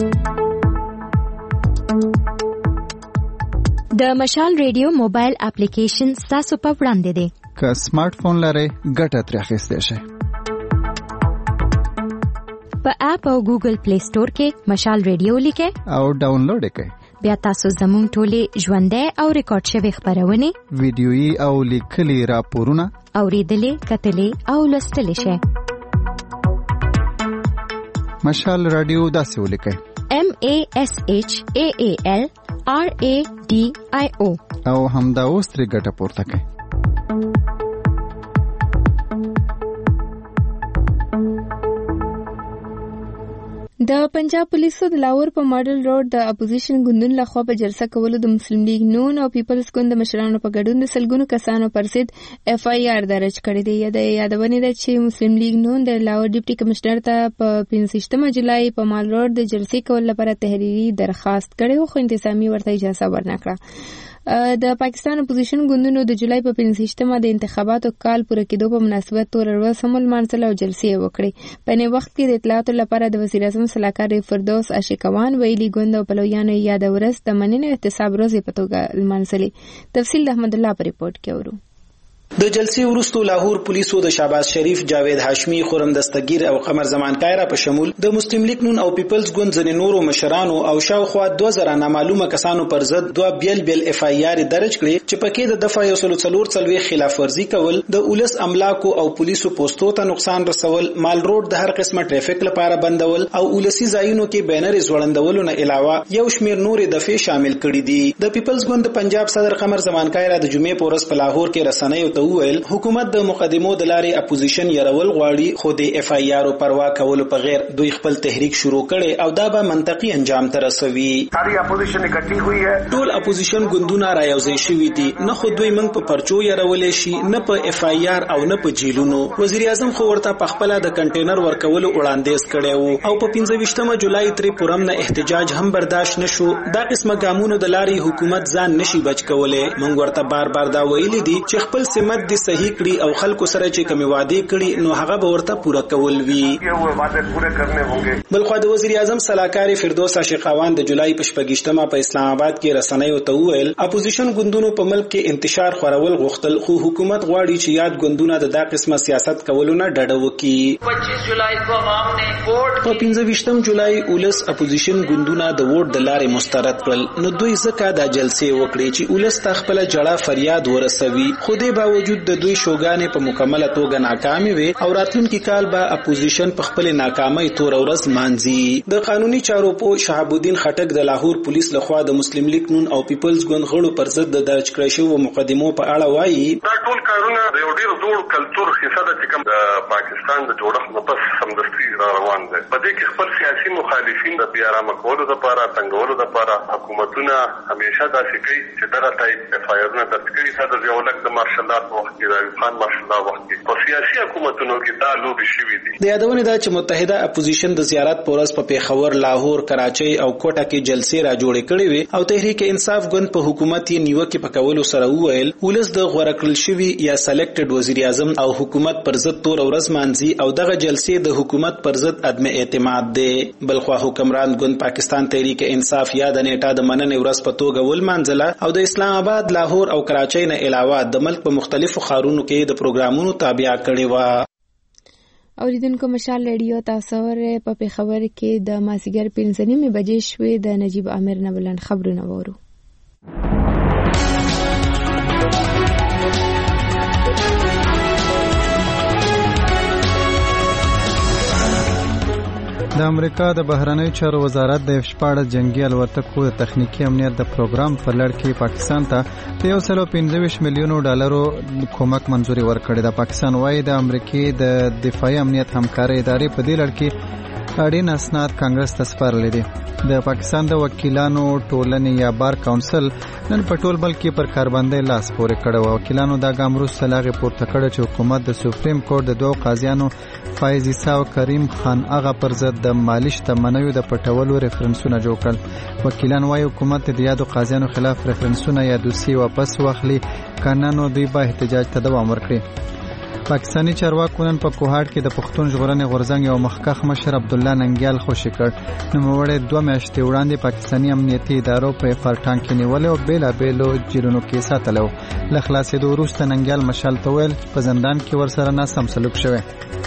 د مشال ریډیو موبایل اپلیکیشن ستاسو په وړاندې دی. که سمارټ فون لرئ ګټه ترې اخیستی شئ. په اپ او ګوګل پلی سٹور کې مشال ریډیو لیکئ او ډاونلوډ یې کړئ. بیا تاسو زموږ ټولې ژوندۍ او ریکارډ شوې خپرونې ویډیويي او لیکلي راپورونه اورېدلې کتلې او لوستلی شئ. مشال رادیو داسې ولیکئ M A S H A A L R A D I O او همدا اوس ترې ګټه پورته کړئ. د پنجاب پولیسو د لاهور په ماډل روډ د اپوزیشن ګوندونو لخوا په جلسه کولو د مسلم لیگ نون او پیپلز ګوند د مشرانو په ګډون د سلګونو کسانو پر ضد اف آی آر درج کړی دی. یا د یادونه ده چې مسلم لیگ نون د لاهور ډیپټي کمشنر ته په پنځه جولای په مال روډ د جلسې کول لپاره تحریری درخواست کړی خو انتظامی ورته اجازه ورنکړه. د پاکستان اپوزیشن ګوندونو د جولای په پنځه د انتخاباتو کال پوره کېدو په مناسبت تور ورځ هم لمانځل او جلسې وکړې. په نه وخت کې د اطلاعاتو لپاره د وزیر اعظم سلاکار فردوس عاشقوان ویلي ګوند او پلویانو یاد ورځ د مننې احتساب ورځ په توګه لمانځلې. تفصیل د احمد الله په ریپورت کې اورو. د جلسې وروسته لاهور پولیسو د شهباز شریف، جاوید هاشمی، خرم دستگیر او قمر زمان کایرا په شمول د مسلم لیگ نون او پیپلز ګوند ځینې نورو مشرانو او شاوخوا دوه زره نامعلومه کسانو پر ضد دوه بیل بیل اف آی آر درج کړي چې پکې د دفعه یو سل څلور څلوي خلاف ورزي کول، د اولس املاکو او پولیسو پوسټو ته نقصان رسول، مال روډ د هر قسمه ټریفیک لپاره بندول او اولسي ځایونو کې بینر ځوړندولو نه علاوه یو شمیر نورې دفعې شامل کړي دي. د پیپلز ګوند پنجاب صدر قمر زمان کایرا د جمعې په ورځ په لاهور کې رسنیو ته وویل حکومت د مقدمو د لارې اپوزیشن يرول غواړي خو د اف آی آر پروا کولو په غیر دوی خپل تحریک شروع کړي او دا به منطقي انجام ته رسوي. ساری اپوزیشن اکٹھی ہوئی ہے، ټول اپوزیشن ګوندونه رايوځي شوي دي، نه خو دوی موږ په پرچو يرولې شي نه په اف آی آر او نه په جیلونو. وزیر اعظم خو ورته په خپل د کنټینر ورکولو وړاندیز کړي وو او په پنځه جولای ترې پورم نه احتجاج هم برداشت نشو. دا قسمه ګامونو د لارې حکومت ځان نشي بچ کولای. موږ ورته بار بار دا ویلي دي چې خپل حکومت د صحیح کړي او خلکو سره چې کوم وعده کړي نو هغه به ورته پوره کول وي. بلخو د وزیر اعظم صلاحکار فردوس عاشقاوان د جولای په شپږشتمه په اسلام آباد کې رسنیو ته وویل اپوزیشن ګوندونو په ملک کې انتشار خورول غوښتل خو حکومت غواړي چې یاد ګوندونه د دا قسمه سیاست کولو نه ډډه وکړي. پچیس جولای کو عوام نے ووټ په پنځه ویشتم جولای ولس اپوزیشن ګوندونه د ووټ د لارې مسترد کړل نو دوی ځکه دا جلسې وکړي چې ولس ته خپل جړه فریاد ورسوي. خو دې باوجود د دوی شوګانې په مکمله توګه ناکامې وي او راتلونکي کال به اپوزیشن په خپل ناکامۍ تور ورځ مانځي. د قانوني چارو په شهاب الدین خټک د لاهور پولیس لخوا د مسلم لیگ نون او پیپلز ګوند غړو پر ضد د درج کړی شوی مقدمو په اړه وایي دا ټول کارونه د یو ډیر زوړ کلچر حصہ ده چې کوم د پاکستان د جوړښت نه پس سمدستي را روان دی. په دې کې خپل سیاسي مخالفین د بیا رامکولو لپاره څنګهولو لپاره حکومتونه همیشه داسې کوي چې دغه ټایپ اف آی آرونه درج کړي تا د ضیاءالحق د مارشل لا په وخت کې د ایوب خان مارشل لا وخت کې په سیاسي حکومتونو کې دا لوبې شوي دي. د یادونه ده چې متحده اپوزیشن د زیارت په ورځ په پیښور، لاهور، کراچۍ او کوټه کې جلسې را جوړې کړې وي او تحریک انصاف ګوند په حکومت یې نیوکې په کولو سره وویل ولس د غوړه کړل شوي یا سلیکټډ وزیر اعظم او حکومت پر ضد تور ورځ مانځي او دغه جلسې د حکومت پر ضد عدم اعتماد دی. بلخوا حکمران ګوند پاکستان تحریک انصاف یا د نیټه د مننې ورځ په توګه ولمانځله او د اسلام آباد، لاهور او کراچۍ نه علاوه د ملک په مختلفو ښارونو کې د پروګرامونو تابع کړې وه. اوریدونکو مشال ریډیو تاسو ورې په پیښور کې د مازیګر پنځه نیمې بجې شوې د نجیب عامر نه بلند خبرونه وورو. د امریکا د بهرنیو چارو وزارت د شپاړس جنگي الوتکو د تخنیکی امنیت د پروګرام په لړ کې پاکستان ته د یو سل او پنځه ویشت میلیونو ډالرو کومک منزوري ورکړې ده. پاکستان وايي د امریکای د دفاعي امنیت همکارۍ ادارې په دې لړ کې اړین اسناد کانګرس ته سپارلي دي. د پاکستان د وکیلانو ټولنې یا بار کونسل نن په ټول ملک کې پر کاربندۍ لاس پورې کړی و. وکیلانو دا ګام وروسته لاغې پورته کړی چې حکومت د سپریم کورټ د دوو قاضیانو فایز عیسی او کریم خان اغا پر ضد د مالی شتمنیو د پټولو ریفرنسونه جوړ کړل. وکیلان وايي حکومت د یادو قاضیانو خلاف ریفرنسونه یا دوسیې واپس واخلي کنه نو دوی به احتجاج ته دوام ورکړي. پاکستانی چارواکو نن په کوهاټ کې د پښتون ژغورنې غورځنګ یو مخکښ مشر عبدالله ننګیال خوشي کړ. نوموړی دوه میاشتې وړاندې پاکستاني امنیتي ادارو په فرټان کې نیولې او بېلابېلو جیلونو کې ساتلی و. له خلاصېدو وروسته ننګیال مشال ته ویل په زندان کې ورسره ناسم سلوک شوی.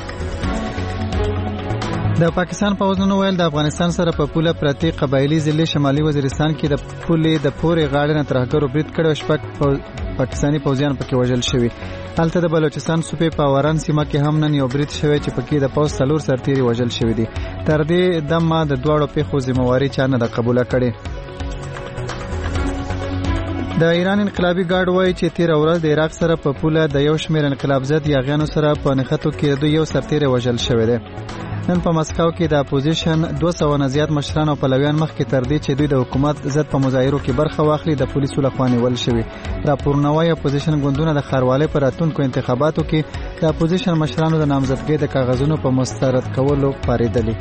د پاکستان پوځونو ویل د افغانستان سره په پوله پرتې قبایلی ضلع شمالي وزیرستان کې د پولې د پورې غاړې نه ترهګرو برید کړی او شپږ پاکستاني پوځیان پکې وژل شوي. هلته د بلوچستان صوبې په اوران سیمه کې هم نن یو برید شوی چې پکې د پوځ څلور سرتیري وژل شوي دي. تر دې دمه د دواړو پیښو ذمہواري چا نه ده قبوله کړې. د ایران انقلابي ګارد وایي چې تیر ورځ د عراق سره په پوله د یو شمېر انقلاب ضد یاغیانو سره په نښتو کې د یو سرتیری وژل شوی دی. نن په مسکو کې د اپوزیشن دوه سوه نه زیات مشران او پلویان مخکې تر دې چې دوی د حکومت ضد په مظاهرو کې برخه واخلي د پولیسو لخوا نیول شوي. راپورونه وايي اپوزیشن ګوندونه د ښاروالۍ په راتلونکو انتخاباتو کې د اپوزیشن مشرانو د نامزدګۍ د کاغذونو په مسترد کولو پارېدلي.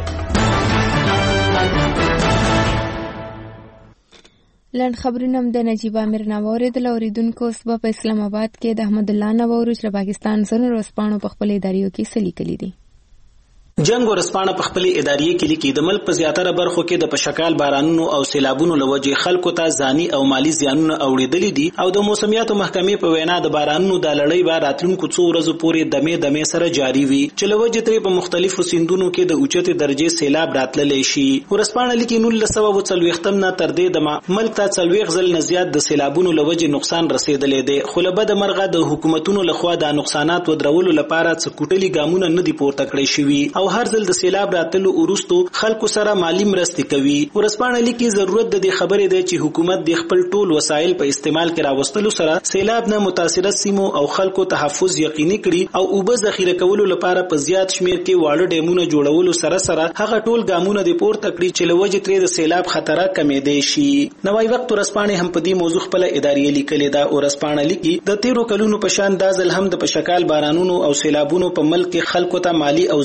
لاند خبرونه د نجیب عامر نه واوریدل. اوریدونکو اوس به په اسلام آباد کې د احمد الله نه واورو چې پاکستان سره ورسپانو په خپل اداریو کې څه لیکلي دي. جنگ ورسپانه په خپل ادارې کې لیکي د ملک په زیاتره برخو کې د پشکال بارانونو او سیلابونو لوجه خلکو ته ځاني او مالی زیانونه اوریدلي دي او د موسمیاتو محکمې په وینا د بارانونو د لړۍ به راتلونکو څو ورځو پورې دمې دمې سره جاری وي چې لوجه ترې په مختلفو سیندونو کې د اوچتې درجې سیلاب راتللی شي. ورسپانه لیکي نولس سوه او څلوېښتم نه تر دې دمه ملک ته څلوېښت ځل نه زیات د سیلابونو لوجه نقصان رسېدلی دی خو له بده مرغه د حکومتونو لخوا د نقصانات ودرولو لپاره څه کوټلي ګامونه نه دي پورته کړی شوي او هر ځل د سیلاب راتلو وروسته خلکو سره مالی مرستې کوي. ورسپانه لیکي ضرورت د دې خبرې دی چې حکومت د خپل ټول وسایل په استعمال کې راوستلو سره سیلاب نه متاثره سیمو او خلکو تحفظ یقیني کړي او اوبه ذخیره کولو لپاره په زیات شمیر کې واړه ډیمونه جوړولو سره سره هغه ټول ګامونه د پورته کړي چې لوجه ترې د سیلاب خطر کمېدای شي. نوای وخت ورسپانه هم په دې موضوع خپل ادارې لیکلې ده. ورسپانه لیکي د تیرو کلونو په شان دازل هم د پشکال بارانونو او سیلابونو په ملک کې خلکو ته مالی او ځاني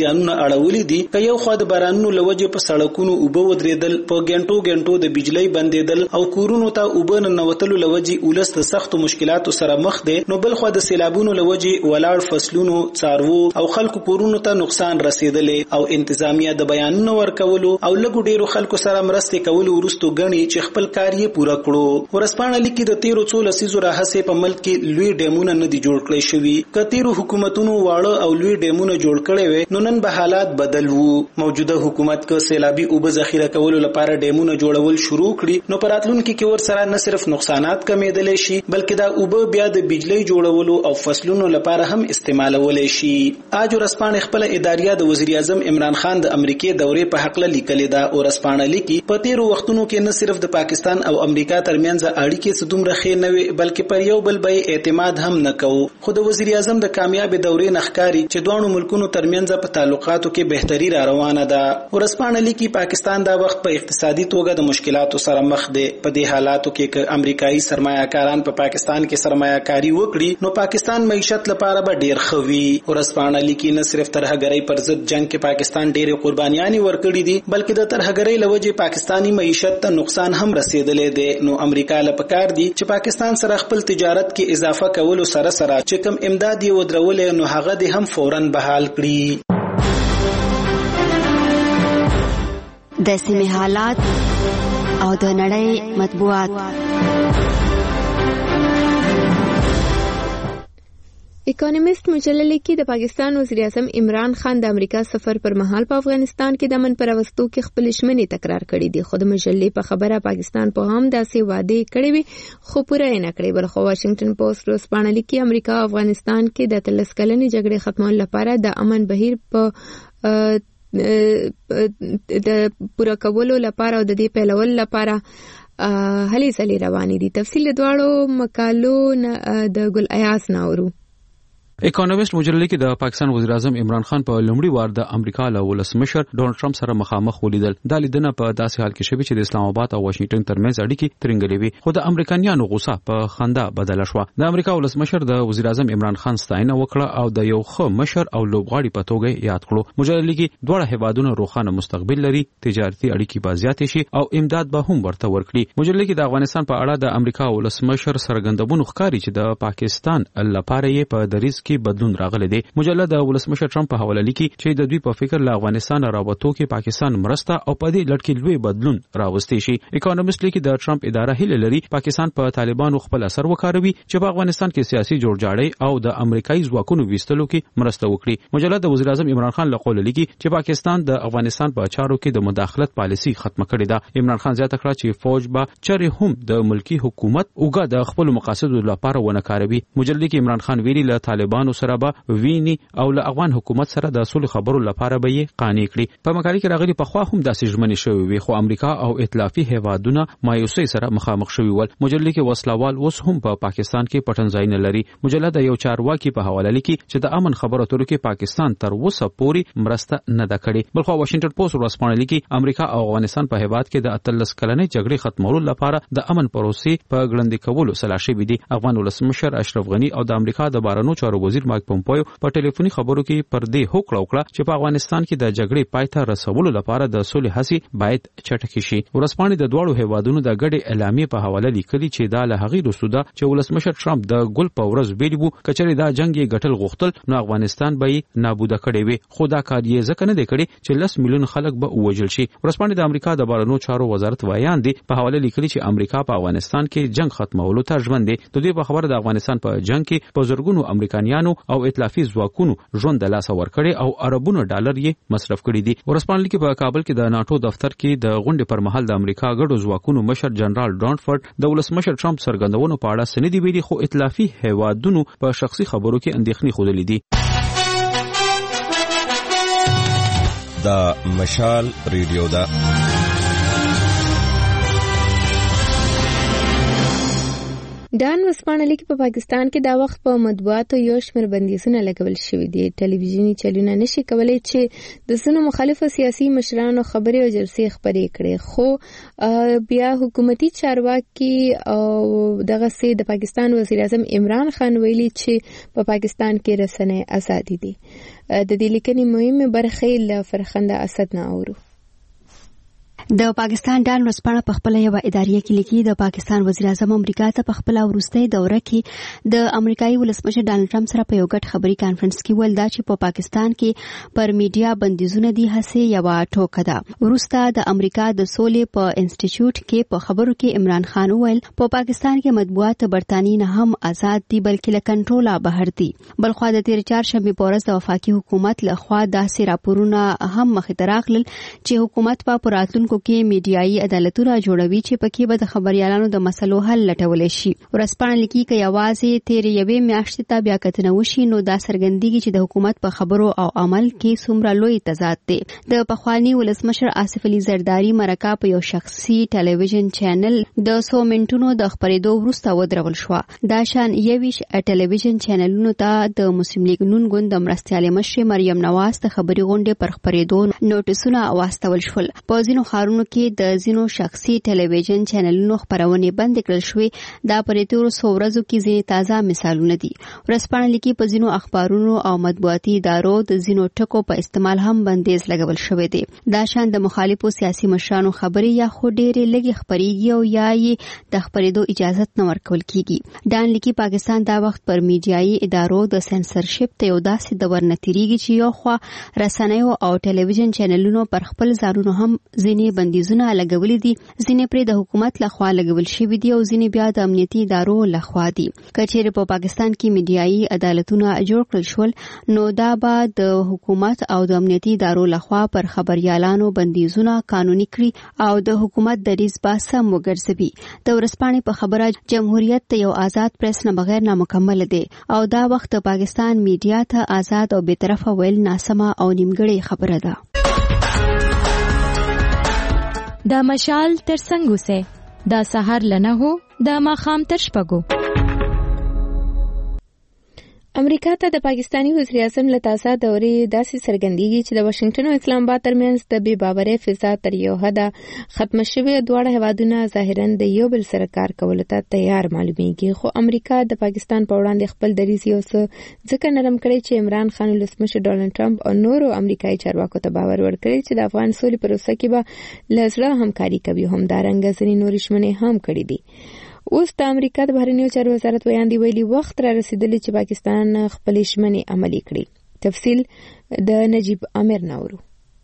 زیانونه اړولې دي که یو خوا د بارانونو لوجه په سړکونو اوبه ودرېدل په ګنټو ګنټو د بجلی بندېدل او کورونو ته اوبه ننوتلو لوجه ولس د سختو مشکلاتو سره مخ دي نو بل خوا د سیلابونو لوجه ولاړ فصلونو څارو او خلکو کورونو ته نقصان رسیدلې او انتظامیه د بیانونو ورکولو او لګو ډیرو خلکو سره مرسته کولو ورستو غني چې خپل کار یې پوره کړو ورسپانه لیکي د تیرو څو لسیزو راهسه په ملک کې لوی ډیمونه نه دي جوړ کړی شوی کتیرو حکومتونو واړه او لوی ډیمونه جوړ کړي وي نو نن به حالات بدل وو موجوده حکومت که سیلابي اوبه ذخیره کولو لپاره ډیمونه جوړول شروع کړي نو پراتلونکو کې ور سره نه صرف نقصانات کمیدل شي بلکې دا اوبه بیا د بجلی جوړولو او فصلونو لپاره هم استعمالول شي اج ورسپانه خپل اداریه د وزیر اعظم عمران خان د امریکای دورې په حق لیکلې ده ورسپانه لیکي په تیرو وختونو کې نه صرف د پاکستان او امریکا ترمنځ اړیکې څومره ښې نه وي بلکې پر یو بل به اعتماد هم نه کوو خو د وزیر اعظم د کامیاب دورې نخکاری چې دوه ملکونو ترمنځ په تعلقاتو کې بهتري را روانه ده ورسپانه لیکي پاکستان دا وخت په اقتصادي توګه د مشکلاتو سره مخ دی په دې حالاتو کې چې امریکایي سرمایه‌کاران په پاکستان کې سرمایه‌کاري وکړي نو پاکستان معیشت لپاره به ډیر خوي ورسپانه لیکي نه صرف ترهګرۍ پر ضد جنگ کې پاکستان ډېر قربانيان ورکړي دي بلکې د ترهګرۍ لوجه پاکستانی معیشت ته نقصان هم رسیدلې دی نو امریکا له پکار دي چې پاکستان سره خپل تجارت کې اضافه کولو سره سره چې کوم امداد یې ودرولې نو هغه دې هم فوراً بحال کړي د سیمې حالات او د نړۍ مطبوعات اکونومیست مجله لیکي د پاکستان وزیر اعظم عمران خان د امریکا سفر پر مهال په افغانستان کې د امن پر وستو کې خپل ژمنې تکرار کړې دي خو د مجلې په خبره پاکستان په هم داسې وعده کړې وي خو پوره یې نه کړې بلخو واشنگټن پوسټ ورځپاڼه لیکي امریکا او افغانستان کې د اتلس کلنې جګړې ختمولو لپاره د امن بهیر په د پوره کولو لپاره او د دې پیلولو لپاره هلې ځلې روانې دي تفصیل دواړو مقالو د ګل ایاز ناورو اکونومیست مجله کې د پاکستان وزیر اعظم عمران خان په لومړي وار د امریکا له ولسمشر ډونالد ټرمپ سره مخامخ ولیدل د لیدنه په داسې حال کې شوی چې د اسلام آباد او واشنگټن ترمنځ اړیکې ترنګلې وي خو د امریکایانو غوسه په خندا بدله شوه د امریکا ولسمشر د وزیر اعظم عمران خان ستاینه وکړه او د یو ښه مشر او لوبغاړي په توګه یاد کړو مجله لیکي دواړه هیوادونه روښانه مستقبل لري تجارتي اړیکې به زیاتې شي او امداد به هم ورته ورکړي مجله لیکي د افغانستان په اړه د امریکا ولسمشر سرګندونو ښکاري چې د پاکستان لپاره یې په دریځ کې بدلون راغلی دی مجله د ولسمشر ټرمپ په حواله لیکي چې د دوی په فکر له افغانستان راوتو کې پاکستان مرسته او په دې لړ کې لوی بدلون راوستي شي اکونومیست لیکي د ټرمپ اداره هیله لري پاکستان په طالبانو خپل اثر وکاروي چې په افغانستان کې سیاسي جوړجاړی او د امریکایي ځواکونو ویستلو کې مرسته وکړي مجله د وزیر اعظم عمران خان له قوله لیکي چې پاکستان د افغانستان په چارو کې د مداخلت پالیسي ختمه کړې ده عمران خان زیاته کړه چې فوج به چرې هم د ملکی حکومت اوګه د خپل مقاصدو لپاره ونه کاروي مجله کې عمران خان ویلي له طالبانو سره به ویني او له افغان حکومت سره د صلح خبرو لپاره به یې قانع کړي په مقاله کې راغلي په خوا هم داسې ژمنې شوې وي خو امریکا او ائتلافي هیوادونه مایوسۍ سره مخامخ شوي ول مجله کې وسلوال اوس هم په پا پاکستان کې پټنځای نه لري مجله د یو چارواکي په حواله لیکي چې د امن خبرو اترو کې پاکستان تر اوسه پورې مرسته نه ده کړې بلخو واشنگټن پوسټ ورځپاڼه لیکي امریکا او افغانستان په هیواد کې د اتلس کلنې جګړې ختمولو لپاره د امن پروسې په ګړندې کولو سلا شوي دي افغان ولسمشر اشرف غنی او د امریکا د بهرنیو چارو وزیر مایک پومپیو په ټلیفوني خبرو کې پر دې هوکړه وکړه چې په افغانستان کې د جګړې پای ته رسولو لپاره د صلح هڅې باید چټکې شي ورسپاڼې د دواړو هیوادونو د ګډې اعلامیې په حواله لیکلي چې دا له هغې وروسته ده چې ولسمشر ټرمپ د ګل په ورځ ویلي وو که چېرې دا جنګ یې ګټل غوښتل نو افغانستان به یې نابوده کړی وي خو دا کار یې ځکه نه دی کړی چې لس میلیون خلک به ووژل شي ورسپاڼې د امریکا د بهرنیو چارو وزارت وایان دي په حواله لیکلي چې امریکا په افغانستان کې جنگ ختمولو ته ژمن دی د دې په خبره د افغانستان په جنگ کې په زرګونو امریکایانو او ائتلافي ځواکونو ژوند د لاسه ورکړي او اربونو ډالر یې مصرف کړي دي ورسپاڼې کې په کابل کې د ناتو دفتر کې د غونډې پر مهال د امریکا ګډو ځواکونو مشر جنرال ډانفورد د ولسمشر ټرمپ سرګندونو په اړه سندې ویلي خو ائتلافي هیوادونو په شخصي خبرو کې اندېښنې ښودلې دي د مشال ریډیو دا ډان وسپانه لیکي په پاکستان کې دا وخت په مطبوعاتو یو شمېر بندیزونه لګول شوي دي. ټلویزیوني چینلونه نشي کولای چې د ځینو مخالفو سیاسي مشرانو خبرې او جلسې خپرې کړي، خو بیا حکومتي چارواکي او دغه سي د پاکستان وزیر اعظم عمران خان ویلي چې په پاکستان کې رسنۍ ازادي دي. د دې لیکنې مهمه برخه له فرخنده اسد نه اورو. د پاکستان ډان ورځپاڼه په خپل یو ادارې کې لیکي د پاکستان وزیر اعظم امریکا ته په خپل وروستۍ دوره کې د امریکایي ولسمشر ډانلډ ټرمپ سره په یو ګډ خبري کانفرنس کې ول دا چې په پاکستان کې پر میډیا بندیزونه دي هڅه یو ټوکه ده. وروسته د امریکا د سولې په انسټیټیوټ کې په خبرو کې عمران خان وویل په پاکستان کې مطبوعات برتانی نه هم آزاد دي بلکې له کنټروله بهر دي. بلخوا د تیر چهارشنبه په ورځ د وفاقي حکومت لخوا داسې راپورونه هم مخې ته راغلل چې حکومت په راتلونکو کې میډیایي عدالتونه جوړوي چې پکې به د خبريالانو د مسلو حل لټول شي. ورځپاڼه لیکي چې یوازې تیر یوې میاشتې ته بیا کتنه وشي نو دا څرګندېږي چې د حکومت په خبرو او عمل کې څومره لوی تضاد دی. د پخوانی ولسمشر آصف علي زرداری مرکه په یو شخصي ټلویزیون چینل د څو منټونو د خبرېدو وروسته ودرول شو. دا شان یویش ټلویزیون چینلونو ته د مسلم لیگ نون ګوند د مرستیالې مشر مریم نواز ته خبري غونډې پر خبرېدو نوټیسونه واستول شول. په ځینو خارونو کې د ځینو شخصي ټلویزیون چینلونو خبرونه بند کړل شوې. دا پرې تور څو ورځو کې ځینې تازه مثالونه دي. ورځپاڼه لیکي په ځینو اخبارونو او مطبوعاتي ادارو د ځینو ټکو په استعمال هم بندیز لګول شوی دی. دا شان د مخالفو سیاسي مشرانو خبرې یا خو ډېرې لږې خبرېږي او یا یې د خبرېدو اجازه نه ورکول کیږي. ډان لیکي پاکستان دا وخت پر میډیایي ادارو د سنسرشپ ته یو داسې دور نه تیریږي چې یو خوا رسنیو او ټلویزیون چینلونو پر خپل ځانونو هم ځینې بندیزونه لګولې دي، ځینې پرې د حکومت لخوا لګول شوي دي او ځینې بیا د امنیتي ادارو لخوا دي. که چیرې په پاکستان کې میډیایي عدالتونه جوړ کړل شول نو دا به د حکومت او د امنیتي ادارو لخوا پر خبريالانو بندیزونه قانوني کړي او د حکومت دریځ به سم وګرځوي. د ورځپاڼې په خبره جمهوریت ته یو آزاد پریس نه بغیر نامکمل دی او دا وخت د پاکستان میډیا ته آزاد او بیطرفه ویل ناسمه او نیمګړې خبره ده. دا مشال تر څنګه سه دا سحر لنه هو دا ماخام تر شپګو. امریکا ته د پاکستانی وزیر اعظم له تازه دورې داسې څرګندېږي چې د واشنگټن او اسلام آباد ترمنځ د بې باورۍ فضا تر یو حده ختمه شوې. دواړه هیوادونه ظاهراً د یو بل سره کار کولو ته تیار معلومیږي، خو امریکا د پاکستان په وړاندې خپل دریځ یو څه ځکه نرم کړی چې عمران خان ولسمشر ډانلډ ټرمپ او نورو امریکایي چارواکو ته باور ورکړي چې د افغان سولې پروسه کې به له زړه همکاري کوي. همدارنګه ځینې نورې ژمنې هم کړې دي. اوس د امریکا د بهرنیو چارو وزارت ویاندې ویلي وخت را رسیدلی چې پاکستان خپلې ژمنې عملي کړي. تفصیل د نجیب امیر نورو.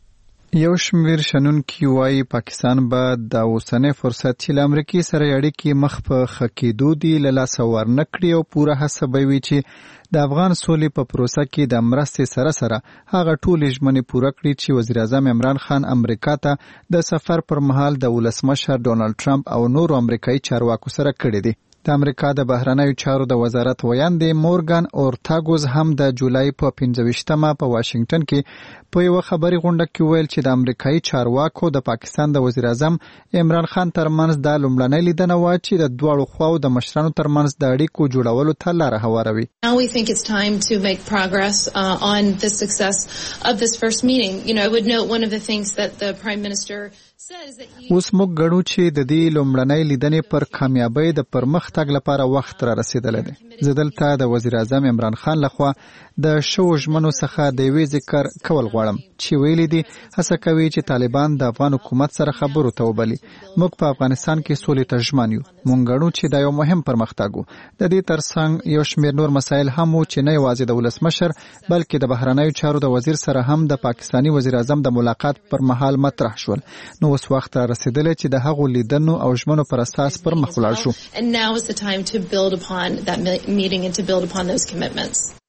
یو شمیر شنونکي وایي پاکستان به د اوسنۍ فرصت چې له امریکای سره اړیکې مخ په ښه کېدو دي له لاسه ورنه کړي او پوره هڅه به وي چې د افغان سولې په پروسه کې د مرستې سره سره هغه ټولې ژمنې پوره کړي چې وزیر اعظم عمران خان امریکا ته د سفر پر مهال د ولسمشر ډانلډ ټرمپ او نورو امریکایي چارواکو سره کړي دي. د امریکا د بهرنیو چارو د وزارت ویاندې مورګان اورتاګوز هم د جولای په پنځه ویشتمه په واشنگټن کې په یو خبري غونډه کې ویل چې د امریکایي چارواکو د پاکستان د وزیر اعظم عمران خان ترمنځ د لومړنۍ لیدنه و چې د دواړو خواو د مشرانو ترمنځ د اړیکو جوړولو ته لار هواروي. Now we think it's time to make progress uh, on the success of this first meeting. You know, I would note one of the things that the Prime Minister اوس موږ ګڼو چې د دې لومړنۍ لیدنې پر کامیابۍ د پرمختګ لپاره وخت را رسیدلی دی. زه دلته د وزیر اعظم عمران خان لخوا د شوو ژمنو څخه د یوې ذکر کول غواړم چې ویلي دي هڅه کوي چې طالبان د افغان حکومت سره خبرو ته وبلي. موږ په افغانستان کې سولې ته ژمن یو. موږ ګڼو چې دا یو مهم پرمختګ و. د دې ترڅنګ یو شمېر نور مسایل هم و چې نه یوازې د ولسمشر بلکې د بهرنیو چارو د وزیر سره هم د پاکستانی وزیر اعظم د ملاقات پر مهال مطرح شول. نو اوس وخت را رسیدلی چې د هغو لیدنو او ژمنو پر اساس پر مخ ولاړ شو.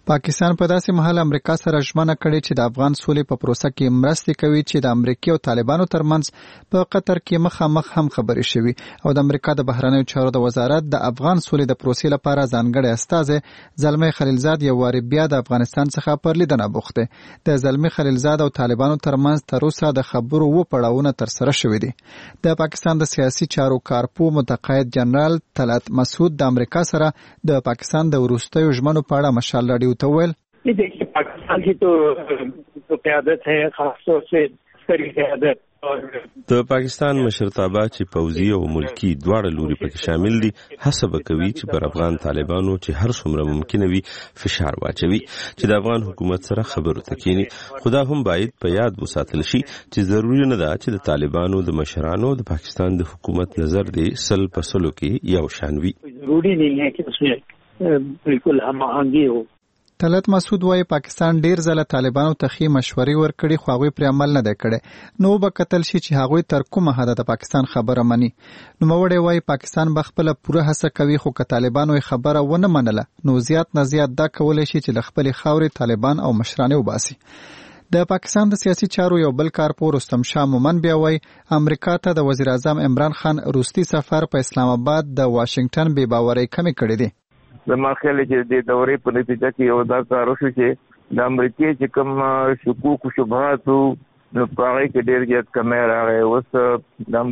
پاکستان په داسې مهال امریکا سره ژمنه کړې چې د افغان سولې په پروسه کې مرستې کوي چې د امریکا او طالبانو ترمنځ په قطر کې مخامخ هم خبرې شوي او د امریکا د بهرنیو چارو د وزارت د افغان سولې د پروسې لپاره ځانګړی استازی زلمی خلیلزاد یو واري بیا د افغانستان څخه پر لیدنه بوخت دی. د زلمی خلیلزاد او طالبانو ترمنځ تر اوسه د خبرو و پړاوونه ترسره شوي دي. د پاکستان د سیاسي چارو کارپو متقاعد جنرال طلعت مسعود د امریکا سره د پاکستان د وروستیو ژمنو په اړه مشال راډیو ته وویل. देखिए पाकिस्तान की तो जो क़यादत है खासतौर से अस्करी क़यादत د پاکستان مشرتابه چې پوځي او ملکی دواړه لوري پکې شامل دي هڅه کوي چې پر افغان طالبانو چې هر څومره ممکن وي فشار واچوي چې د افغان حکومت سره خبرو تکینی. خدا هم باید په یاد وساتل شي چې ضروري نه ده چې د طالبانو د مشرانو د پاکستان د حکومت نظر دی سل په سلو کې یو شان وي. ضروري نه ہے چې اسمه بالکل هم آهنګي هو. طلعت مسعود وايي پاکستان ډیر ځله طالبانو ته خې مشورې ورکړي خو هغوی پرې عمل نه دی کړی. نو به کتل شي چې هغوی تر کومه حده د پاکستان خبره مني. نوموړی وايي پاکستان به خپله پوره هڅه کوي خو که طالبانو یې خبره ونه منله نو زیات نه زیات دا کولی شي چې له خپلې خاورې طالبان او مشران وباسي. د پاکستان د سیاسي چارو یو بل کارپو رستم شاه مومن بیا وايي امریکا ته د وزیر اعظم عمران خان روسي سفر په اسلام آباد د واشنگټن بې باورۍ کمې کړې دي. زما خیال چې د دورې په نتیجه کې یو دا کار وشو چې د امریکای چې کوم شکوک او شبهات نو په هغه کې ډېر زیات کمی راغی. اوس د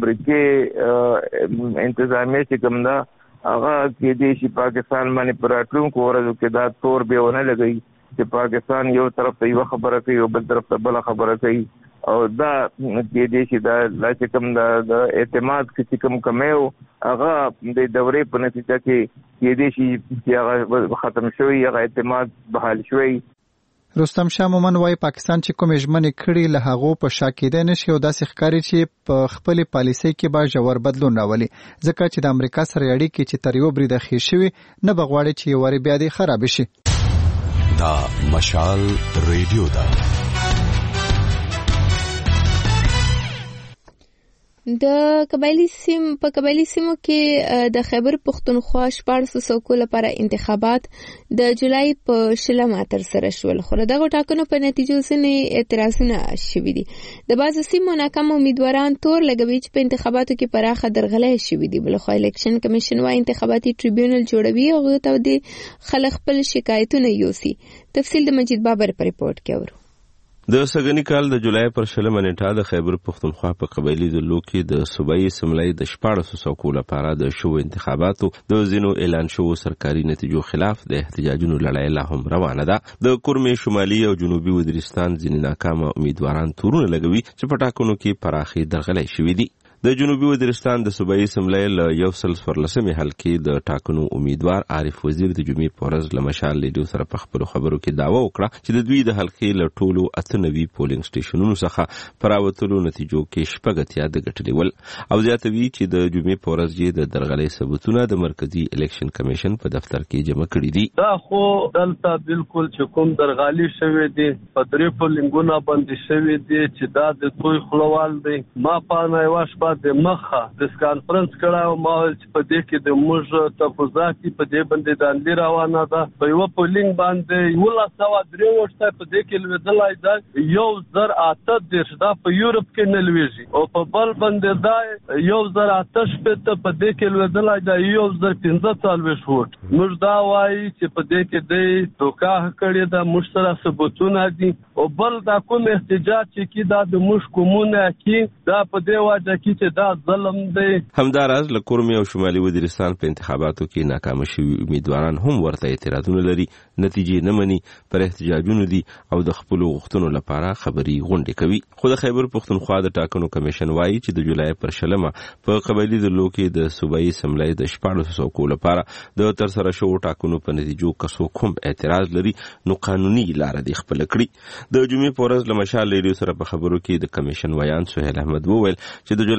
امریکای انتظامیه چې کوم ده هغه کېدای شي پاکستان باندې په راتلونکو ورځو کې دا تور بیا ونه لګوي چې پاکستان یو طرف ته یوه خبره کوي او بل طرف ته بله خبره کوي او دا کېدای شي دا چې کوم د اعتماد چې کوم کمی و هغه د دورې په نتیجه کې کېدای شي چې هغه ختم شوی هغه اعتماد بحال شوی. رستم شاه مومن وايي پاکستان چې کومې ژمنې کړي له هغو په شا کېدی نه شي او داسې ښکاري چې په خپلې پالیسۍ کې به ژور بدلون راولي ځکه چې د امریکا سره اړیکې چې تر یو بریده ښې شوي نه به غواړي چې یو وارې بیا دې خرابې شي. دا مشال ریډیو ده. د قبایلی سیم په قبایلی سیمو کې د خیبر پښتونخوا شپاړس څوکو لپاره انتخابات د جولای په شلمه ترسره شول خو دغه ټاکنو په نتیجو ځینې اعتراضونه شوي دي. د بعضو سیمو ناکام امیدواران تور لګوي چې په انتخاباتو کې پراخه درغلۍ شوي دي. بلخوا الیکشن کمیشن وايي انتخاباتي ټریبیونل جوړوي او هغوی ته د خلک خپل شکایتونه یوسي. تفصیل د مجید بابر په ریپورت کې اورو. د سګنی کال د جولای پر شلمه نیټه د خیبر پښتونخوا په قبایلی ضلعو کې د صوبایي اسمبلی د شپاړسو څوکو لپاره د شوو انتخاباتو د ځینو اعلان شوو سرکاري نتیجو خلاف د احتجاجونو لړۍ لا هم روانه ده. د کورمې شمالي او جنوبي وزیرستان ځینې ناکامه امیدواران تورونه لګوي چې په ټاکنو کې پراخې درغلۍ شوې دي. د جنوبي وزیرستان د صوبایي اسمبلی له یو سل څوارلسمې حلقې د ټاکنو امیدوار عارف وزیر د جمعې په ورځ له مشال ریډیو سره په خپلو خبرو کې دعوه وکړه چې د دوی د حلقې له ټولو اته نوي پولینګ سټیشنونو څخه په راوتلو نتیجو کې شپږ اتیا د ګټلي ول او زیاتوي چې د جمعې په ورځ یې د درغلۍ ثبوتونه د مرکزي الیکشن کمیشن په دفتر کې جمع کړي دي. دا خو دلته بالکل چې کوم درغلي شوی دی په درې پولینګونه باندې شوی دی چې دا د توي خلوال دی. ما په نوښت د مخه د کانفرنس کړه ما چې په دې کې د موږ تفوزاتي په دې باندې د اندی روانه ده په یو پولینګ باندې ولا سوا درې وشته په دې کې لویدلای ده یو زر اته دیش دا په یورپ کې نه لویږي او په بل باندې دا یو زر اته شپته په دې کې لویدلای ده یو زر پنځه څلوېښت ووټ. موږ دا وایي چې په دې کې د دوکا کړی ده موږ سره ثبوتونه دي او بل دا کوم احتجاج چې دا د موږ کومونه کې دا په دې واجه کې چې دا ظلم دی. همداراز له کورمې او شمالي وزیرستان په انتخاباتو کې ناکام شوي امیدواران هم ورته اعتراضونه لري نتیجې نه مني پر احتجاجونو دي او د خپلو غوښتنو لپاره خبري غونډې کوي. خو د خیبر پښتونخوا د ټاکنو کمیشن وايي چې د جولای پر شلمه په قبایلی ضلعو کې د صوبایي اسمبلی د شپاړسو څوکو لپاره د ترسره شوو ټاکنو په نتیجو که څوک هم اعتراض لري نو قانوني لاره دې خپله کړي. د جمعې په ورځ له مشال ریډیو سره په خبرو کې د کمیشن ویان سهیل احمد وویل چې د جولای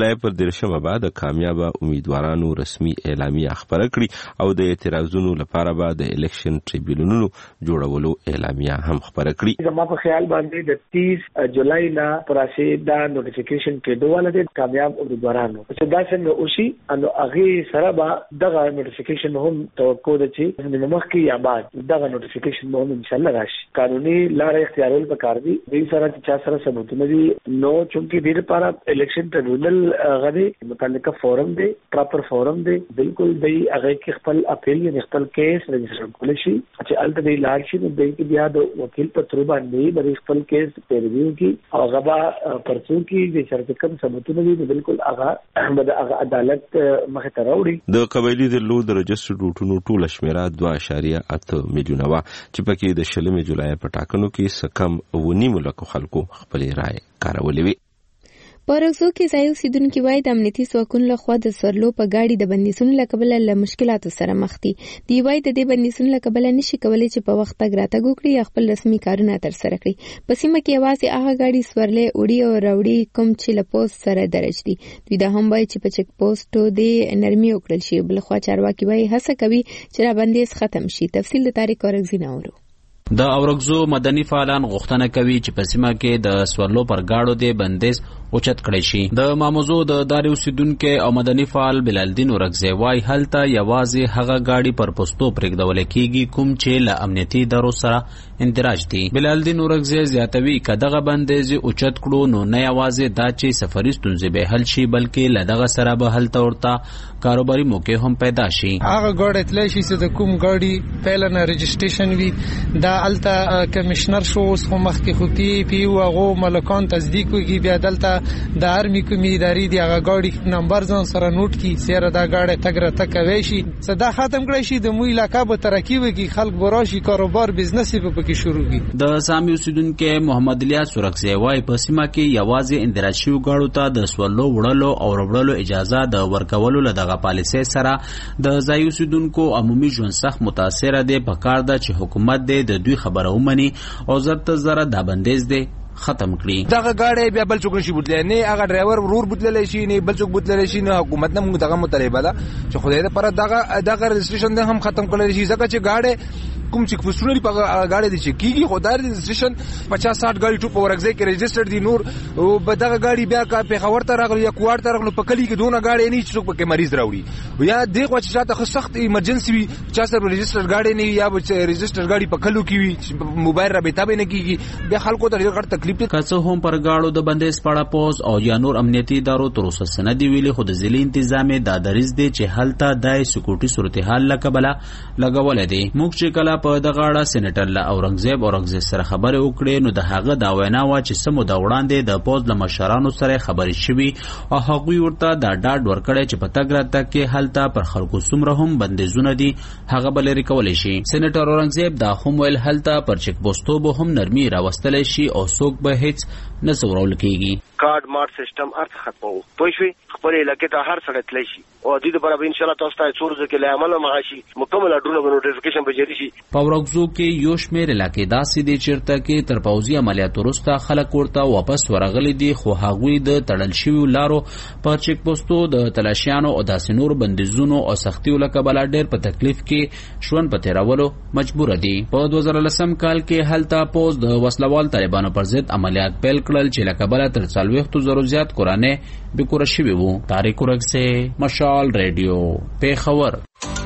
جولای پر دیرشمه بعد کامیاب امیدوارانو رسمي اعلامیه خبره کړي او د اعتراضونو لپاره به د الیکشن ټریبیونونو جوړولو اعلامیه هم خبره کړي. زما په خیال باندې د تیس جولای لا پراسه دا نوټیفیکیشن کې دوه ولده کامیاب امیدوارانو چې دا څنګه وشي انو هغه سره به دغه نوټیفیکیشن هم توقع ده چې د مخکې یا بعد دغه نوټیفیکیشن به هم ان شاء الله راشي. قانوني لار اختیارول پکار دي د سره چې چا سره ثبوتونه دي نو چونکی ډیر لپاره الیکشن ټریبیونل غوړي متعلقه فورم دی پراپر فورم دی بالکل دی هغه کې خپل اپیل یا خپل کیس رجسټر کول شي چې الته دی لاړ شي نو دی کې بیا د وکیل په تر باندې د خپل کیس پیروي کی او غبا پرڅو کې د شرط کم ثبوتونه دي بالکل هغه د عدالت مخ ته راوړي. د قبایلی د لو د رجسټر ډوټونو ټول شمیره دوه اعشاریه اته میلیونه وا چې پکې د شلمې جولای په ټاکنو کې سکم ونی ملک خلکو خپل رائے کارولې وي. پارکزو کې ځای اوسیدونکي وایي د امنیتي ځواکونو لخوا د سورلو په غاړې د بندیزونو له کبله له مشکلاتو سره مخ دي. دی وایي د دې بندیزونو له کبله نشي کولی چې په وخت تګ راتګ وکړي یا خپل رسمي کارونه ترسره کړي. په سیمه کې یوازې هغه غاړې سورلې وړي او راوړي کوم چې له پوسټ سره درج دي. دوی دا هم وایي چې په چک پوسټو د نرمي وکړل شي. بلخوا چارواکي وایي هڅه کوي چې را بندیز ختم شي. تفصیل د تاریخ اورګزی نورو. د اورګزو مدني فعالان غوښتنه کوي چې په سیمه کې د سورلو پر گاډو د بندیز اوچت کړی شي. د ماموزو د داري اوسیدونکو او مدني فعال بلالدین اورګزی وايي هلته یوازې هغه گاډي پر پوسټو پرېږدول کیږي کوم چې له امنیتي ادارو سره اندراج دي. بلالدین اورګزی زیاتوي چې دغه بندیز اوچت کړو نو نه یوازې دا چې سفري ستونزې به حل شي بلکې له دغه سره به هلته ورته کاروباري موقع هم پیدا شي. هغه ګاډي تللی شي چې د کوم ګاډي پهلنه رجسټریشن وي دا الته کمشنر شو اوس خو مخکې خو پی پی او هغه ملکان تصدیق کوي بیا دلته د آرمی کومې ادارې دی هغه ګاډي نمبر ځان سره نوٹ کی سره دا ګاډي تګ را تک کوي شي صدا ختم کړی شي د مو علاقې به ترقی وکي خلک براشي کاروبار بزنس په پکې شروع کی. د سامي اوسیدونکو محمد الیاس اورګزی وايي په سیمه کې یوازې اندراج شوی ګاډو ته د سوالو وړلو او وړلو اجازه د ورکولو لدغه پالیسي سره د ځای اوسیدونکو عمومي ژوند سخت متاثر دي. په کار ده چې حکومت د دوی خبره ومني او زرت زره دا بندیز دی ختم کړي. دغه گاډي بیا بل څوک نشي بوتلای نه هغه ډرایور ورور بوتلای شي نه بل څوک بوتلای شي نه حکومت نه موږ دغه مطالبه ده چې خدای دې پر دغه دغه رجسټریشن هم ختم کړل شي ځکه چې گاډي کوم چې پوسټونی په گاډي دي چې کیږي خدای دې رجسټریشن پچاس ساټ گاډي ټوپ ورغځي کې رجسټر دي نور او بدغه گاډي بیا کا په خبر ته راغلی یا کوار ته راغلی په کلی کې دونه گاډي نه چې څوک پکې مریض راوړي یا دغه چې شاته سخت ایمرجنسي وي چې سره رجسټر گاډي نه یا رجسټر گاډي په کلو کې وي موبایل رابطه به نه کیږي بیا خلکو ته ډېر تکلیف دي. که هم پر گاړو د بندیز پړه پوز او یا نور امنیتي ادارو تر اوسه سندي ویلي خو د ځلې تنظیم د دریز دي چې هلته د سکیورټي صورتحال لکبله لګول دي. موږ چې کله په د غاړه سېنیټر لا اورنګزیب اورنګزیب سره خبرې وکړې نو د هغه دا وینا وا چې سمو د وړاندې د پوز له مشرانو سره خبرې شوي او هغوی ورته دا ډاډ ورکړی چې په تګ راته کې هلته پر خلکو څومره هم بندیزونه دي هغه بل لري کولای شي. سېنیټر اورنګزیب دا هم ویل هلته پر چک پوسټو به هم نرمي راوستل شي او څوک به هیڅ نه څورول کیږي. کارت مارک سیستم ارته ختمو پوه شئ خپل علاقې ته هر سړی تللی شي او د دې لپاره ان شاء الله تاسو ته څو ورځې کې له عمله مغاشي مکمل اډرونه به نوټیفیکیشن به جاری شي. په ورغزو کې یو شمېر علاقې داسې دي چیرته کې تر پوځي عملیات وروسته خلک ورته واپس ورغلي دي خو هغوی د تړل شویو لارو په چک پوسټو د تلاشیانو او داسې نور بندیزونو او سختیو له کبله ډېر په تکلیف کې ژوند په تیرولو مجبور دي. په دوه زره لسم کال کې هلته پوز د وسلوال طالبانو پر ضد عملیات پیل کړل چې له کبله تر څلوېښتو زرو زیات کورانې بېکوره شوي وو. طارق اورګزی مشال ریډیو پیښور.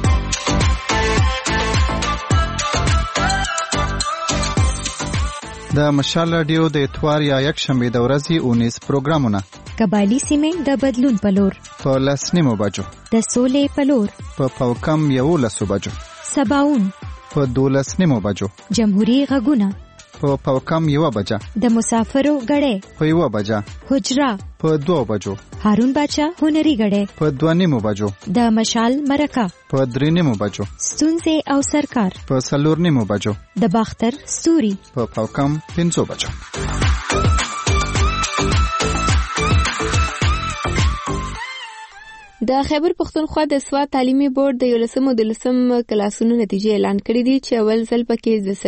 د مشال رادیو د اتوار یا یک شنبه د ورځې اونیس پروګرامونه قبایلی سیمې د بدلون پلور په لس نیمو بجو د سولې پلور په پاوکم یولسو بجو سباون په دولس نیمو بجو جمهوریت غږونه په پاوکم یو بجه د مسافرو غړې په یو بجه حجرا په دوه بجو هارون باچا هنري غړې په دوه نیمو بجو د مشال مرکه په درې نیمو بجو ستونزې او سرکار په څلور نیمو بجو د باختر ستوري په پاوکم پنځو بجو. د خیبر پښتونخوا د سواد تعلیمي بورډ د یولسم او دولسم کلاسونو نتیجې اعلان کړې دي چې اول ځل پکې د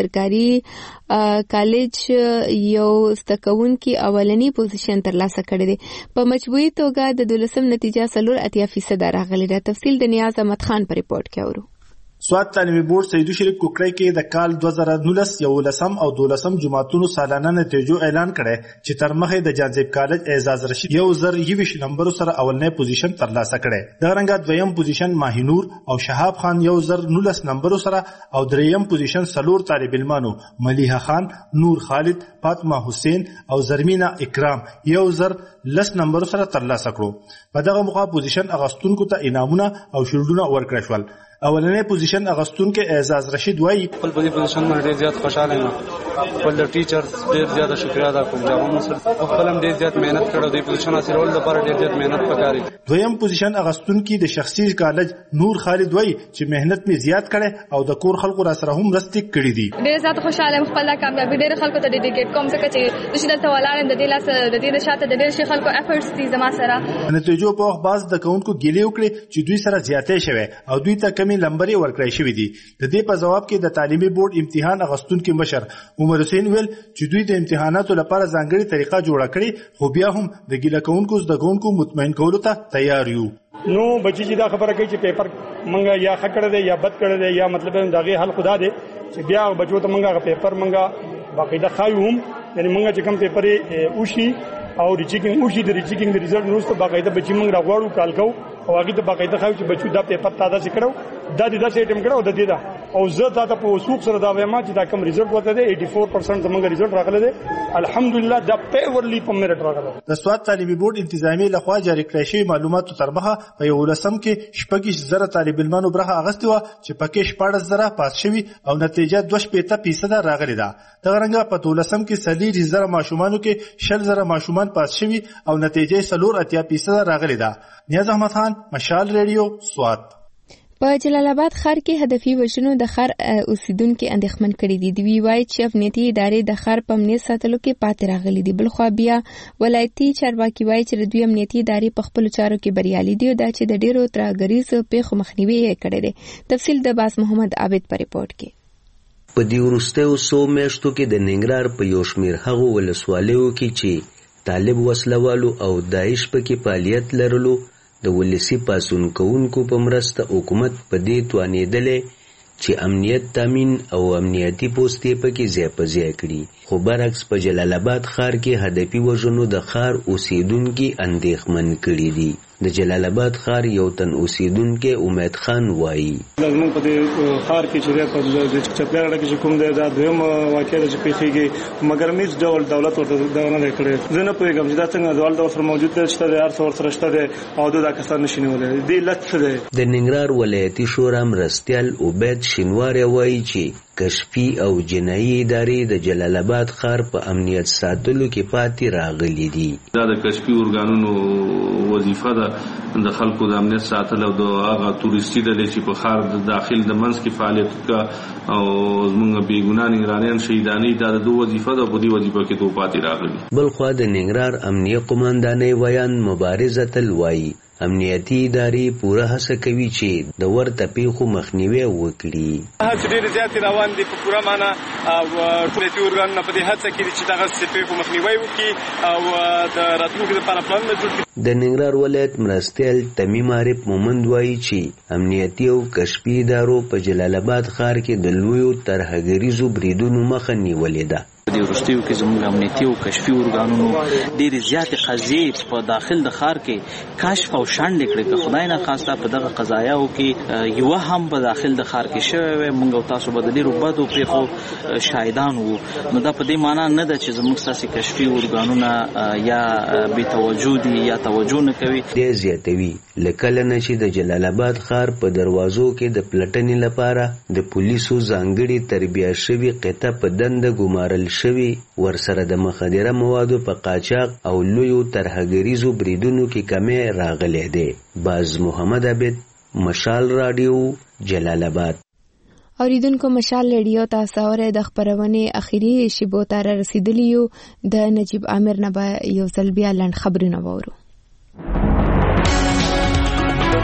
سرکاري کالج یو ستکونکي اولنی پوزیشن ترلاسه کړی دی. په مجموعي توګه د دولسم نتیجه څلور اتیا فیصد راغلې ده. تفصیل د نیاز احمد خان په ریپورت کې اورو. سواد تعلیمي بورډ سیدو شریف کوکړی کې د کال دوه زره نولس یولسم او دولسم جماعتونو سالانه نتیجو اعلان کړي چې تر مخه د جانزیب کالج اعزاز رشید یو زر یویش نمبر سره اولنې پوزیشن ترلاسه کړي. د رنګ دویم پوزیشن ماهینور او شهاب خان یو زر نولس نمبر سره او دریم پوزیشن سلور طالب علمانو ملیحه خان، نور خالد، فاطمه حسین او زرمینا اکرام یو زر لس نمبر سره ترلاسه کړو. په دغه موخه پوزیشن اغستونکو ته انعامونه او شیلډونه ورکړل شول. اولنې پوزیشن اغستونکو اعزاز رشید وایي خپل په دې پوزیشن باندې ډېر زیات خوشاله یم. خپل د ټیچرز ډېر زیات شکر ادا کوم چې هغه سره خپل هم ډېر زیات مهنت کړو. د پوزیشن حاصلولو لپاره ډېر زیات مهنت پکاري. دویم پوزیشن اغستونکو د شخصي کالج نور خالد وایي چې مهنت می زیات کړي او د کور خلکو را سره هم مرسته کړې دي. ډېر زیات خوشاله یم. خپل کامیابی ډېر خلکو ته ډیډیکیټ کوم څه چې د شیدل توالان د دې لاس د دې نشاته د ډېر شي خلکو افورټس دي زما سره. نتیجو په وخت باز د کونکو ګیلې وکړي چې دوی سره زیاتې شوه او دوی ته کمی لمبري ورکړي شوې دي. د دې په جواب کې د تعلیمي بورډ امتحان اغستونکو مشر عمر حسین ویل چې دوی د امتحاناتو لپاره ځانګړي طریقه جوړه کړې خو بیا هم د ګیله کوونکو زده کوونکو مطمئن کولو ته تیار یو. نو بچی چې دا خبره کوي چې پیپر منګه یا ښه کړی دی یا بد کړی دی یا مطلب دغه حل خدا دی چې بیا بچو ته منګه پیپر منګه باقاعده خایو هم یعنی منګه چې کوم پیپر اوشي او ریچیکینګ اوشي د ریچیکینګ د ریزلټ نوسته باقاعده بچی منګه راغواړو کال کو او هغه ته باقاعده خایو چې بچو دا پیپر تازه سکړو دا د داسې اټم کړو د دې دا او زه تا ته په وسوق سره دا وایم چې دا کوم ریزلټ وته دی چورانوي پرسنټ زمونږ ریزلټ راغلی دی الحمدلله دا پیورلی په میرټ راغلی. د سواد تعلیمي بورډ انتظامی لخوا جاری کړی شوی معلوماتو تر مخه په یولسم کې شپږ زره طالب علمانو برخه اخیستې وه چې پکې شپاړس زره پاس شوي او نتیجه دوه شپېته فیصده راغلې ده. دغه رنګه په دولسم کې څلور زره ماشومانو کې شل زره ماشومان پاس شوي او نتیجه څلور اتیا فیصده راغلې ده. نیاز احمد خان، مشال ریډیو، سواد. په جلال آباد ښار کې هدفي وژنو د ښار اوسیدونکو اندېښمن کړي دي. دوی وایي چې امنیتي ادارې د ښار په امنیت ساتلو کې پاتې راغلي دي. بلخوا بیا ولایتي چارواکي وایي چې د دوی امنیتي ادارې په خپلو چارو کې بریالي دي او دا چې د ډېرو ترهګریزو پیښو مخنیوي یې کړی دی. تفصیل د باز محمد عابد په ریپورت کې. په دې وروستیو څو میاشتو کې د ننګرهار په یو شمېر هغو ولسوالیو کې چې طالب وسلوالو او داعش پکې فعالیت لرلو د ولسی پاسون کوونکو په مرسته حکومت په دې توانېدلې چې امنیت تامین او امنیتي پوستې پکې ځای په ځای کړي. خو برعکس په جلال آباد ښار کې هدفي وژنو د ښار اوسیدونکي اندېښمن کړي دي. د جلال آباد ښار یو تن اوسیدونکي امید خان وایي زموږ په دې ښار کې چې په د چپلاره کې کوم دی دا دویم واقعه چې پیښیږي مګر هیڅ ډول دولت ورته دا نه کړی. زه نه پوهېږم چې دا څنګه دولت ورسره موجود دی چې د هر څه ورسره شته دی او دا کسان نشي نیولی. دې علت څه دی؟ د ننګرهار ولایتي شورا مرستیال عبید شینواری وایي چې کشفي او جنایي ادارې د جلال آباد ښار په امنیت ساتلو کې پاتې راغلي دي. دا د کشفي ارګانونو وظیفه ده د خلکو د امنیت ساتل او د هغه تورسټي ډلې چې په ښار د داخل د منځ کې فعالیت وکړه او زموږ بېګناه نگرانیان شهیدانې دا د دوه وظیفه ده. په دې وظیفه کې دوه پاتې راغلي. بلخوا د ننګرهار امنیه قماندانۍ ویان مبارزه تل وایي امنیتي ادارې پوره هڅه کوي چې د ورته پیښو مخنیوی وکړي. هڅې ډېرې زیاتې روان دي په پوره معنا او ټولنیزو ارګانونه په دې هڅه کې دي چې دغه پیښو مخنیوی وکړي او د راتلونکي لپاره پلانونه جوړ کړي. د ننګرهار ولایت مرستیال تمیم عارف مومند وایي چې امنیتي او کشفي ادارو په جلال آباد ښار کې د لویو ترهګریزو بریدونو مخه نیولې ده. په دې وروستیو کې زموږ امنیتي او کشفي ارګانونو ډېرې زیاتې قضیې په داخل د ښار کې کشف او شنډې کړې. که خدای ناخواسته په دغه قضایاو کې یوه هم په داخل د ښار کې شوې وی موږ او تاسو به د ډېرو بدو پیښو شاهدان وو. نو دا په دې معنا نه ده چې زموږ ستاسې کشفي ارګانونه یا بې توجه دي یا توجه نه کوي. دې زیاتوي له کله نه چې د جلال آباد ښار په دروازو کې د پلټنې لپاره د پولیسو ځانګړي تربیه شوي قطه په دنده ګمارل شوي ورسره د مخدره موادو په قاچاق او لویو ترهګریزو بریدونو کې کمی راغلی دی. باز محمد عابد، مشال راډیو، جلال آباد. اوریدونکو مشال ریډیو تاسو اورئ د خبرونې اخیری شیبو ته رسیدلی یو. د نجیب عامر نه به یو ځل بیا لنډ خبرونه واورو.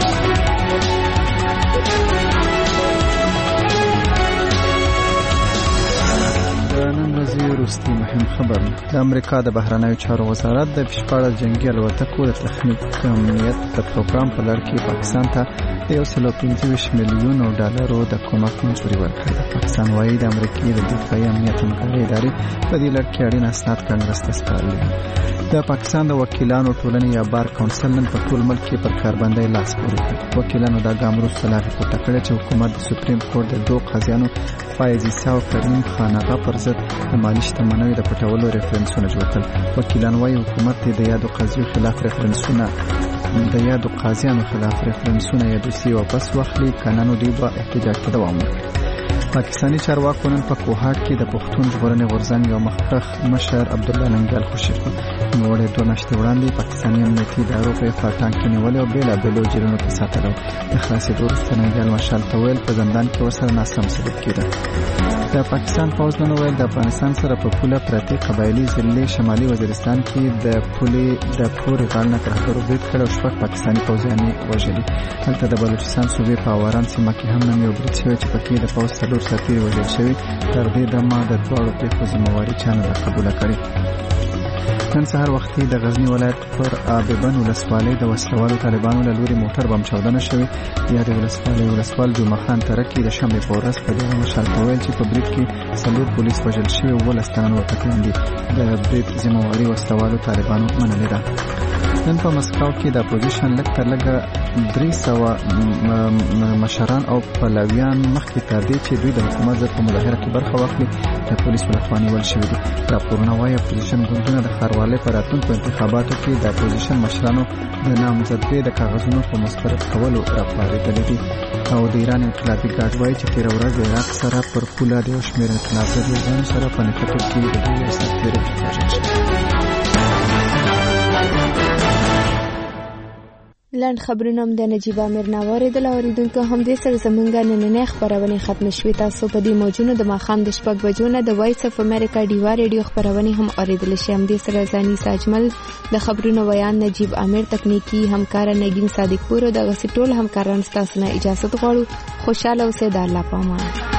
وروستي مهم خبر. د امریکا د بهرنیو چارو وزارت د شپاړس جنگي الوتکو د تخنیک امنیت د پروګرام په لړ کې پاکستان ته د یو سل او پنځه ویشت میلیونو ډالرو د کومک منځوري ورکړه. پاکستان وايي د امریکای د دفاعي امنیت همکارۍ ادارې په دې لړ کې اړین اسناد کانګرس ته سپارلي. د پاکستان د وکیلانو ټولنې یا بار کونسل نن په ټول ملک کې پر کاربندۍ لاس پورې کړ. وکیلانو دا ګام وروسته لا پورته کړی چې حکومت د سپریم کورټ د دوه قاضیانو فایز عیسی او کریم خان آغا پر ضد د مالي شتمنیو د پټولو ریفرنسونه جوړ کړل. وکیلان وايي حکومت د یادو قاضیو خلاف ریفرنسونه د یادو قاضیانو خلاف ریفرنسونه یا دوسیې واپس واخلي، کنه نو دوی به احتجاج ته دوام ورکړي. پاکستانی چارواکو نن په کوهاټ کې د پښتون ژغورنې غورځنګ یو مخکښ مشر عبدالله ننګیال خوشي کړ. نوړې دوه میاشتې وړاندې پاکستاني امنیتي ادارو په فاټان کې نیولې او بېلابېلو جیلونو کې ساتلو. د خلاصېدو وروسته ننګیال مشال ته ویل په زندان کې ورسره ناسم سلوک کېده. د پاکستان پوځ نن ویل د افغانستان سره په پوله پرتې قبایلي ضلع شمالي وزیرستان کې د پولې د پورې غاړه نه ترهګرو برید کړی او شپږ پاکستاني پوځیان یې وژلي. هلته د بلوچستان صوبې په اوران سیمه کې هم نن یو برید شوی چې پکې د پوځ څلور سرتیري وژل شوي. تر دې دمه د دواړو پېښو ذمهواري چا نه ده قبوله کړې. نن سهار وختي د غزنی ولایت پر آببن ولسوالۍ د وسلوالو طالبانو له لوري موټر بم چاودنه شوې. یا د ولسوالۍ ولسوال جمعه خان ترکي د شنبې په ورځ په دغه مشال ته ویل چې په برید کې څلور پولیس وژل شوي او اوولس تنه نور ټپیان دي. د برید ذمهواري وسلوالو طالبانو منلې ده. نن په مسکو کې د اپوزیشن لږ تر لږه درې سوه مشران او پلویان مخکې تر دې چې دوی د حکومت ضد په مظاهره کې برخه واخلي د پولیسو لخوا نیول شوي دي. راپورونه وایي اپوزیشن ګوندونه د ښاروالۍ په راتلونکو انتخاباتو کې د اپوزیشن مشرانو د نامزدګۍ د کاغذونو په مسترد کولو راپارېدلي دي. او د ایران انقلابي ګارډ وایي چې تېره ورځ د عراق سره پر پوله د یو شمېر انقلابي ځوانانو سره په نښتو کې د دوی یو سرتېری وژل شوی. لاند خبرونه هم د نجیب امیر نه واوریدل. اوریدونکو همدې سره زموږ نننۍ خپرونې ختم شوې. تاسو په دې موجونو د ماښام د شپږ بجو نه د وایس اف امریکا ډیوا ریډیو خپرونې هم اوریدل شي. همدې سره ځاني ساجمل د خبرونو ویان نجیب امیر تکنیکی همکار نگین صادق پور او د غسی ټول همکاران ستاسو نه اجازه غواړو. خوشاله اوسئ. د الله پامان.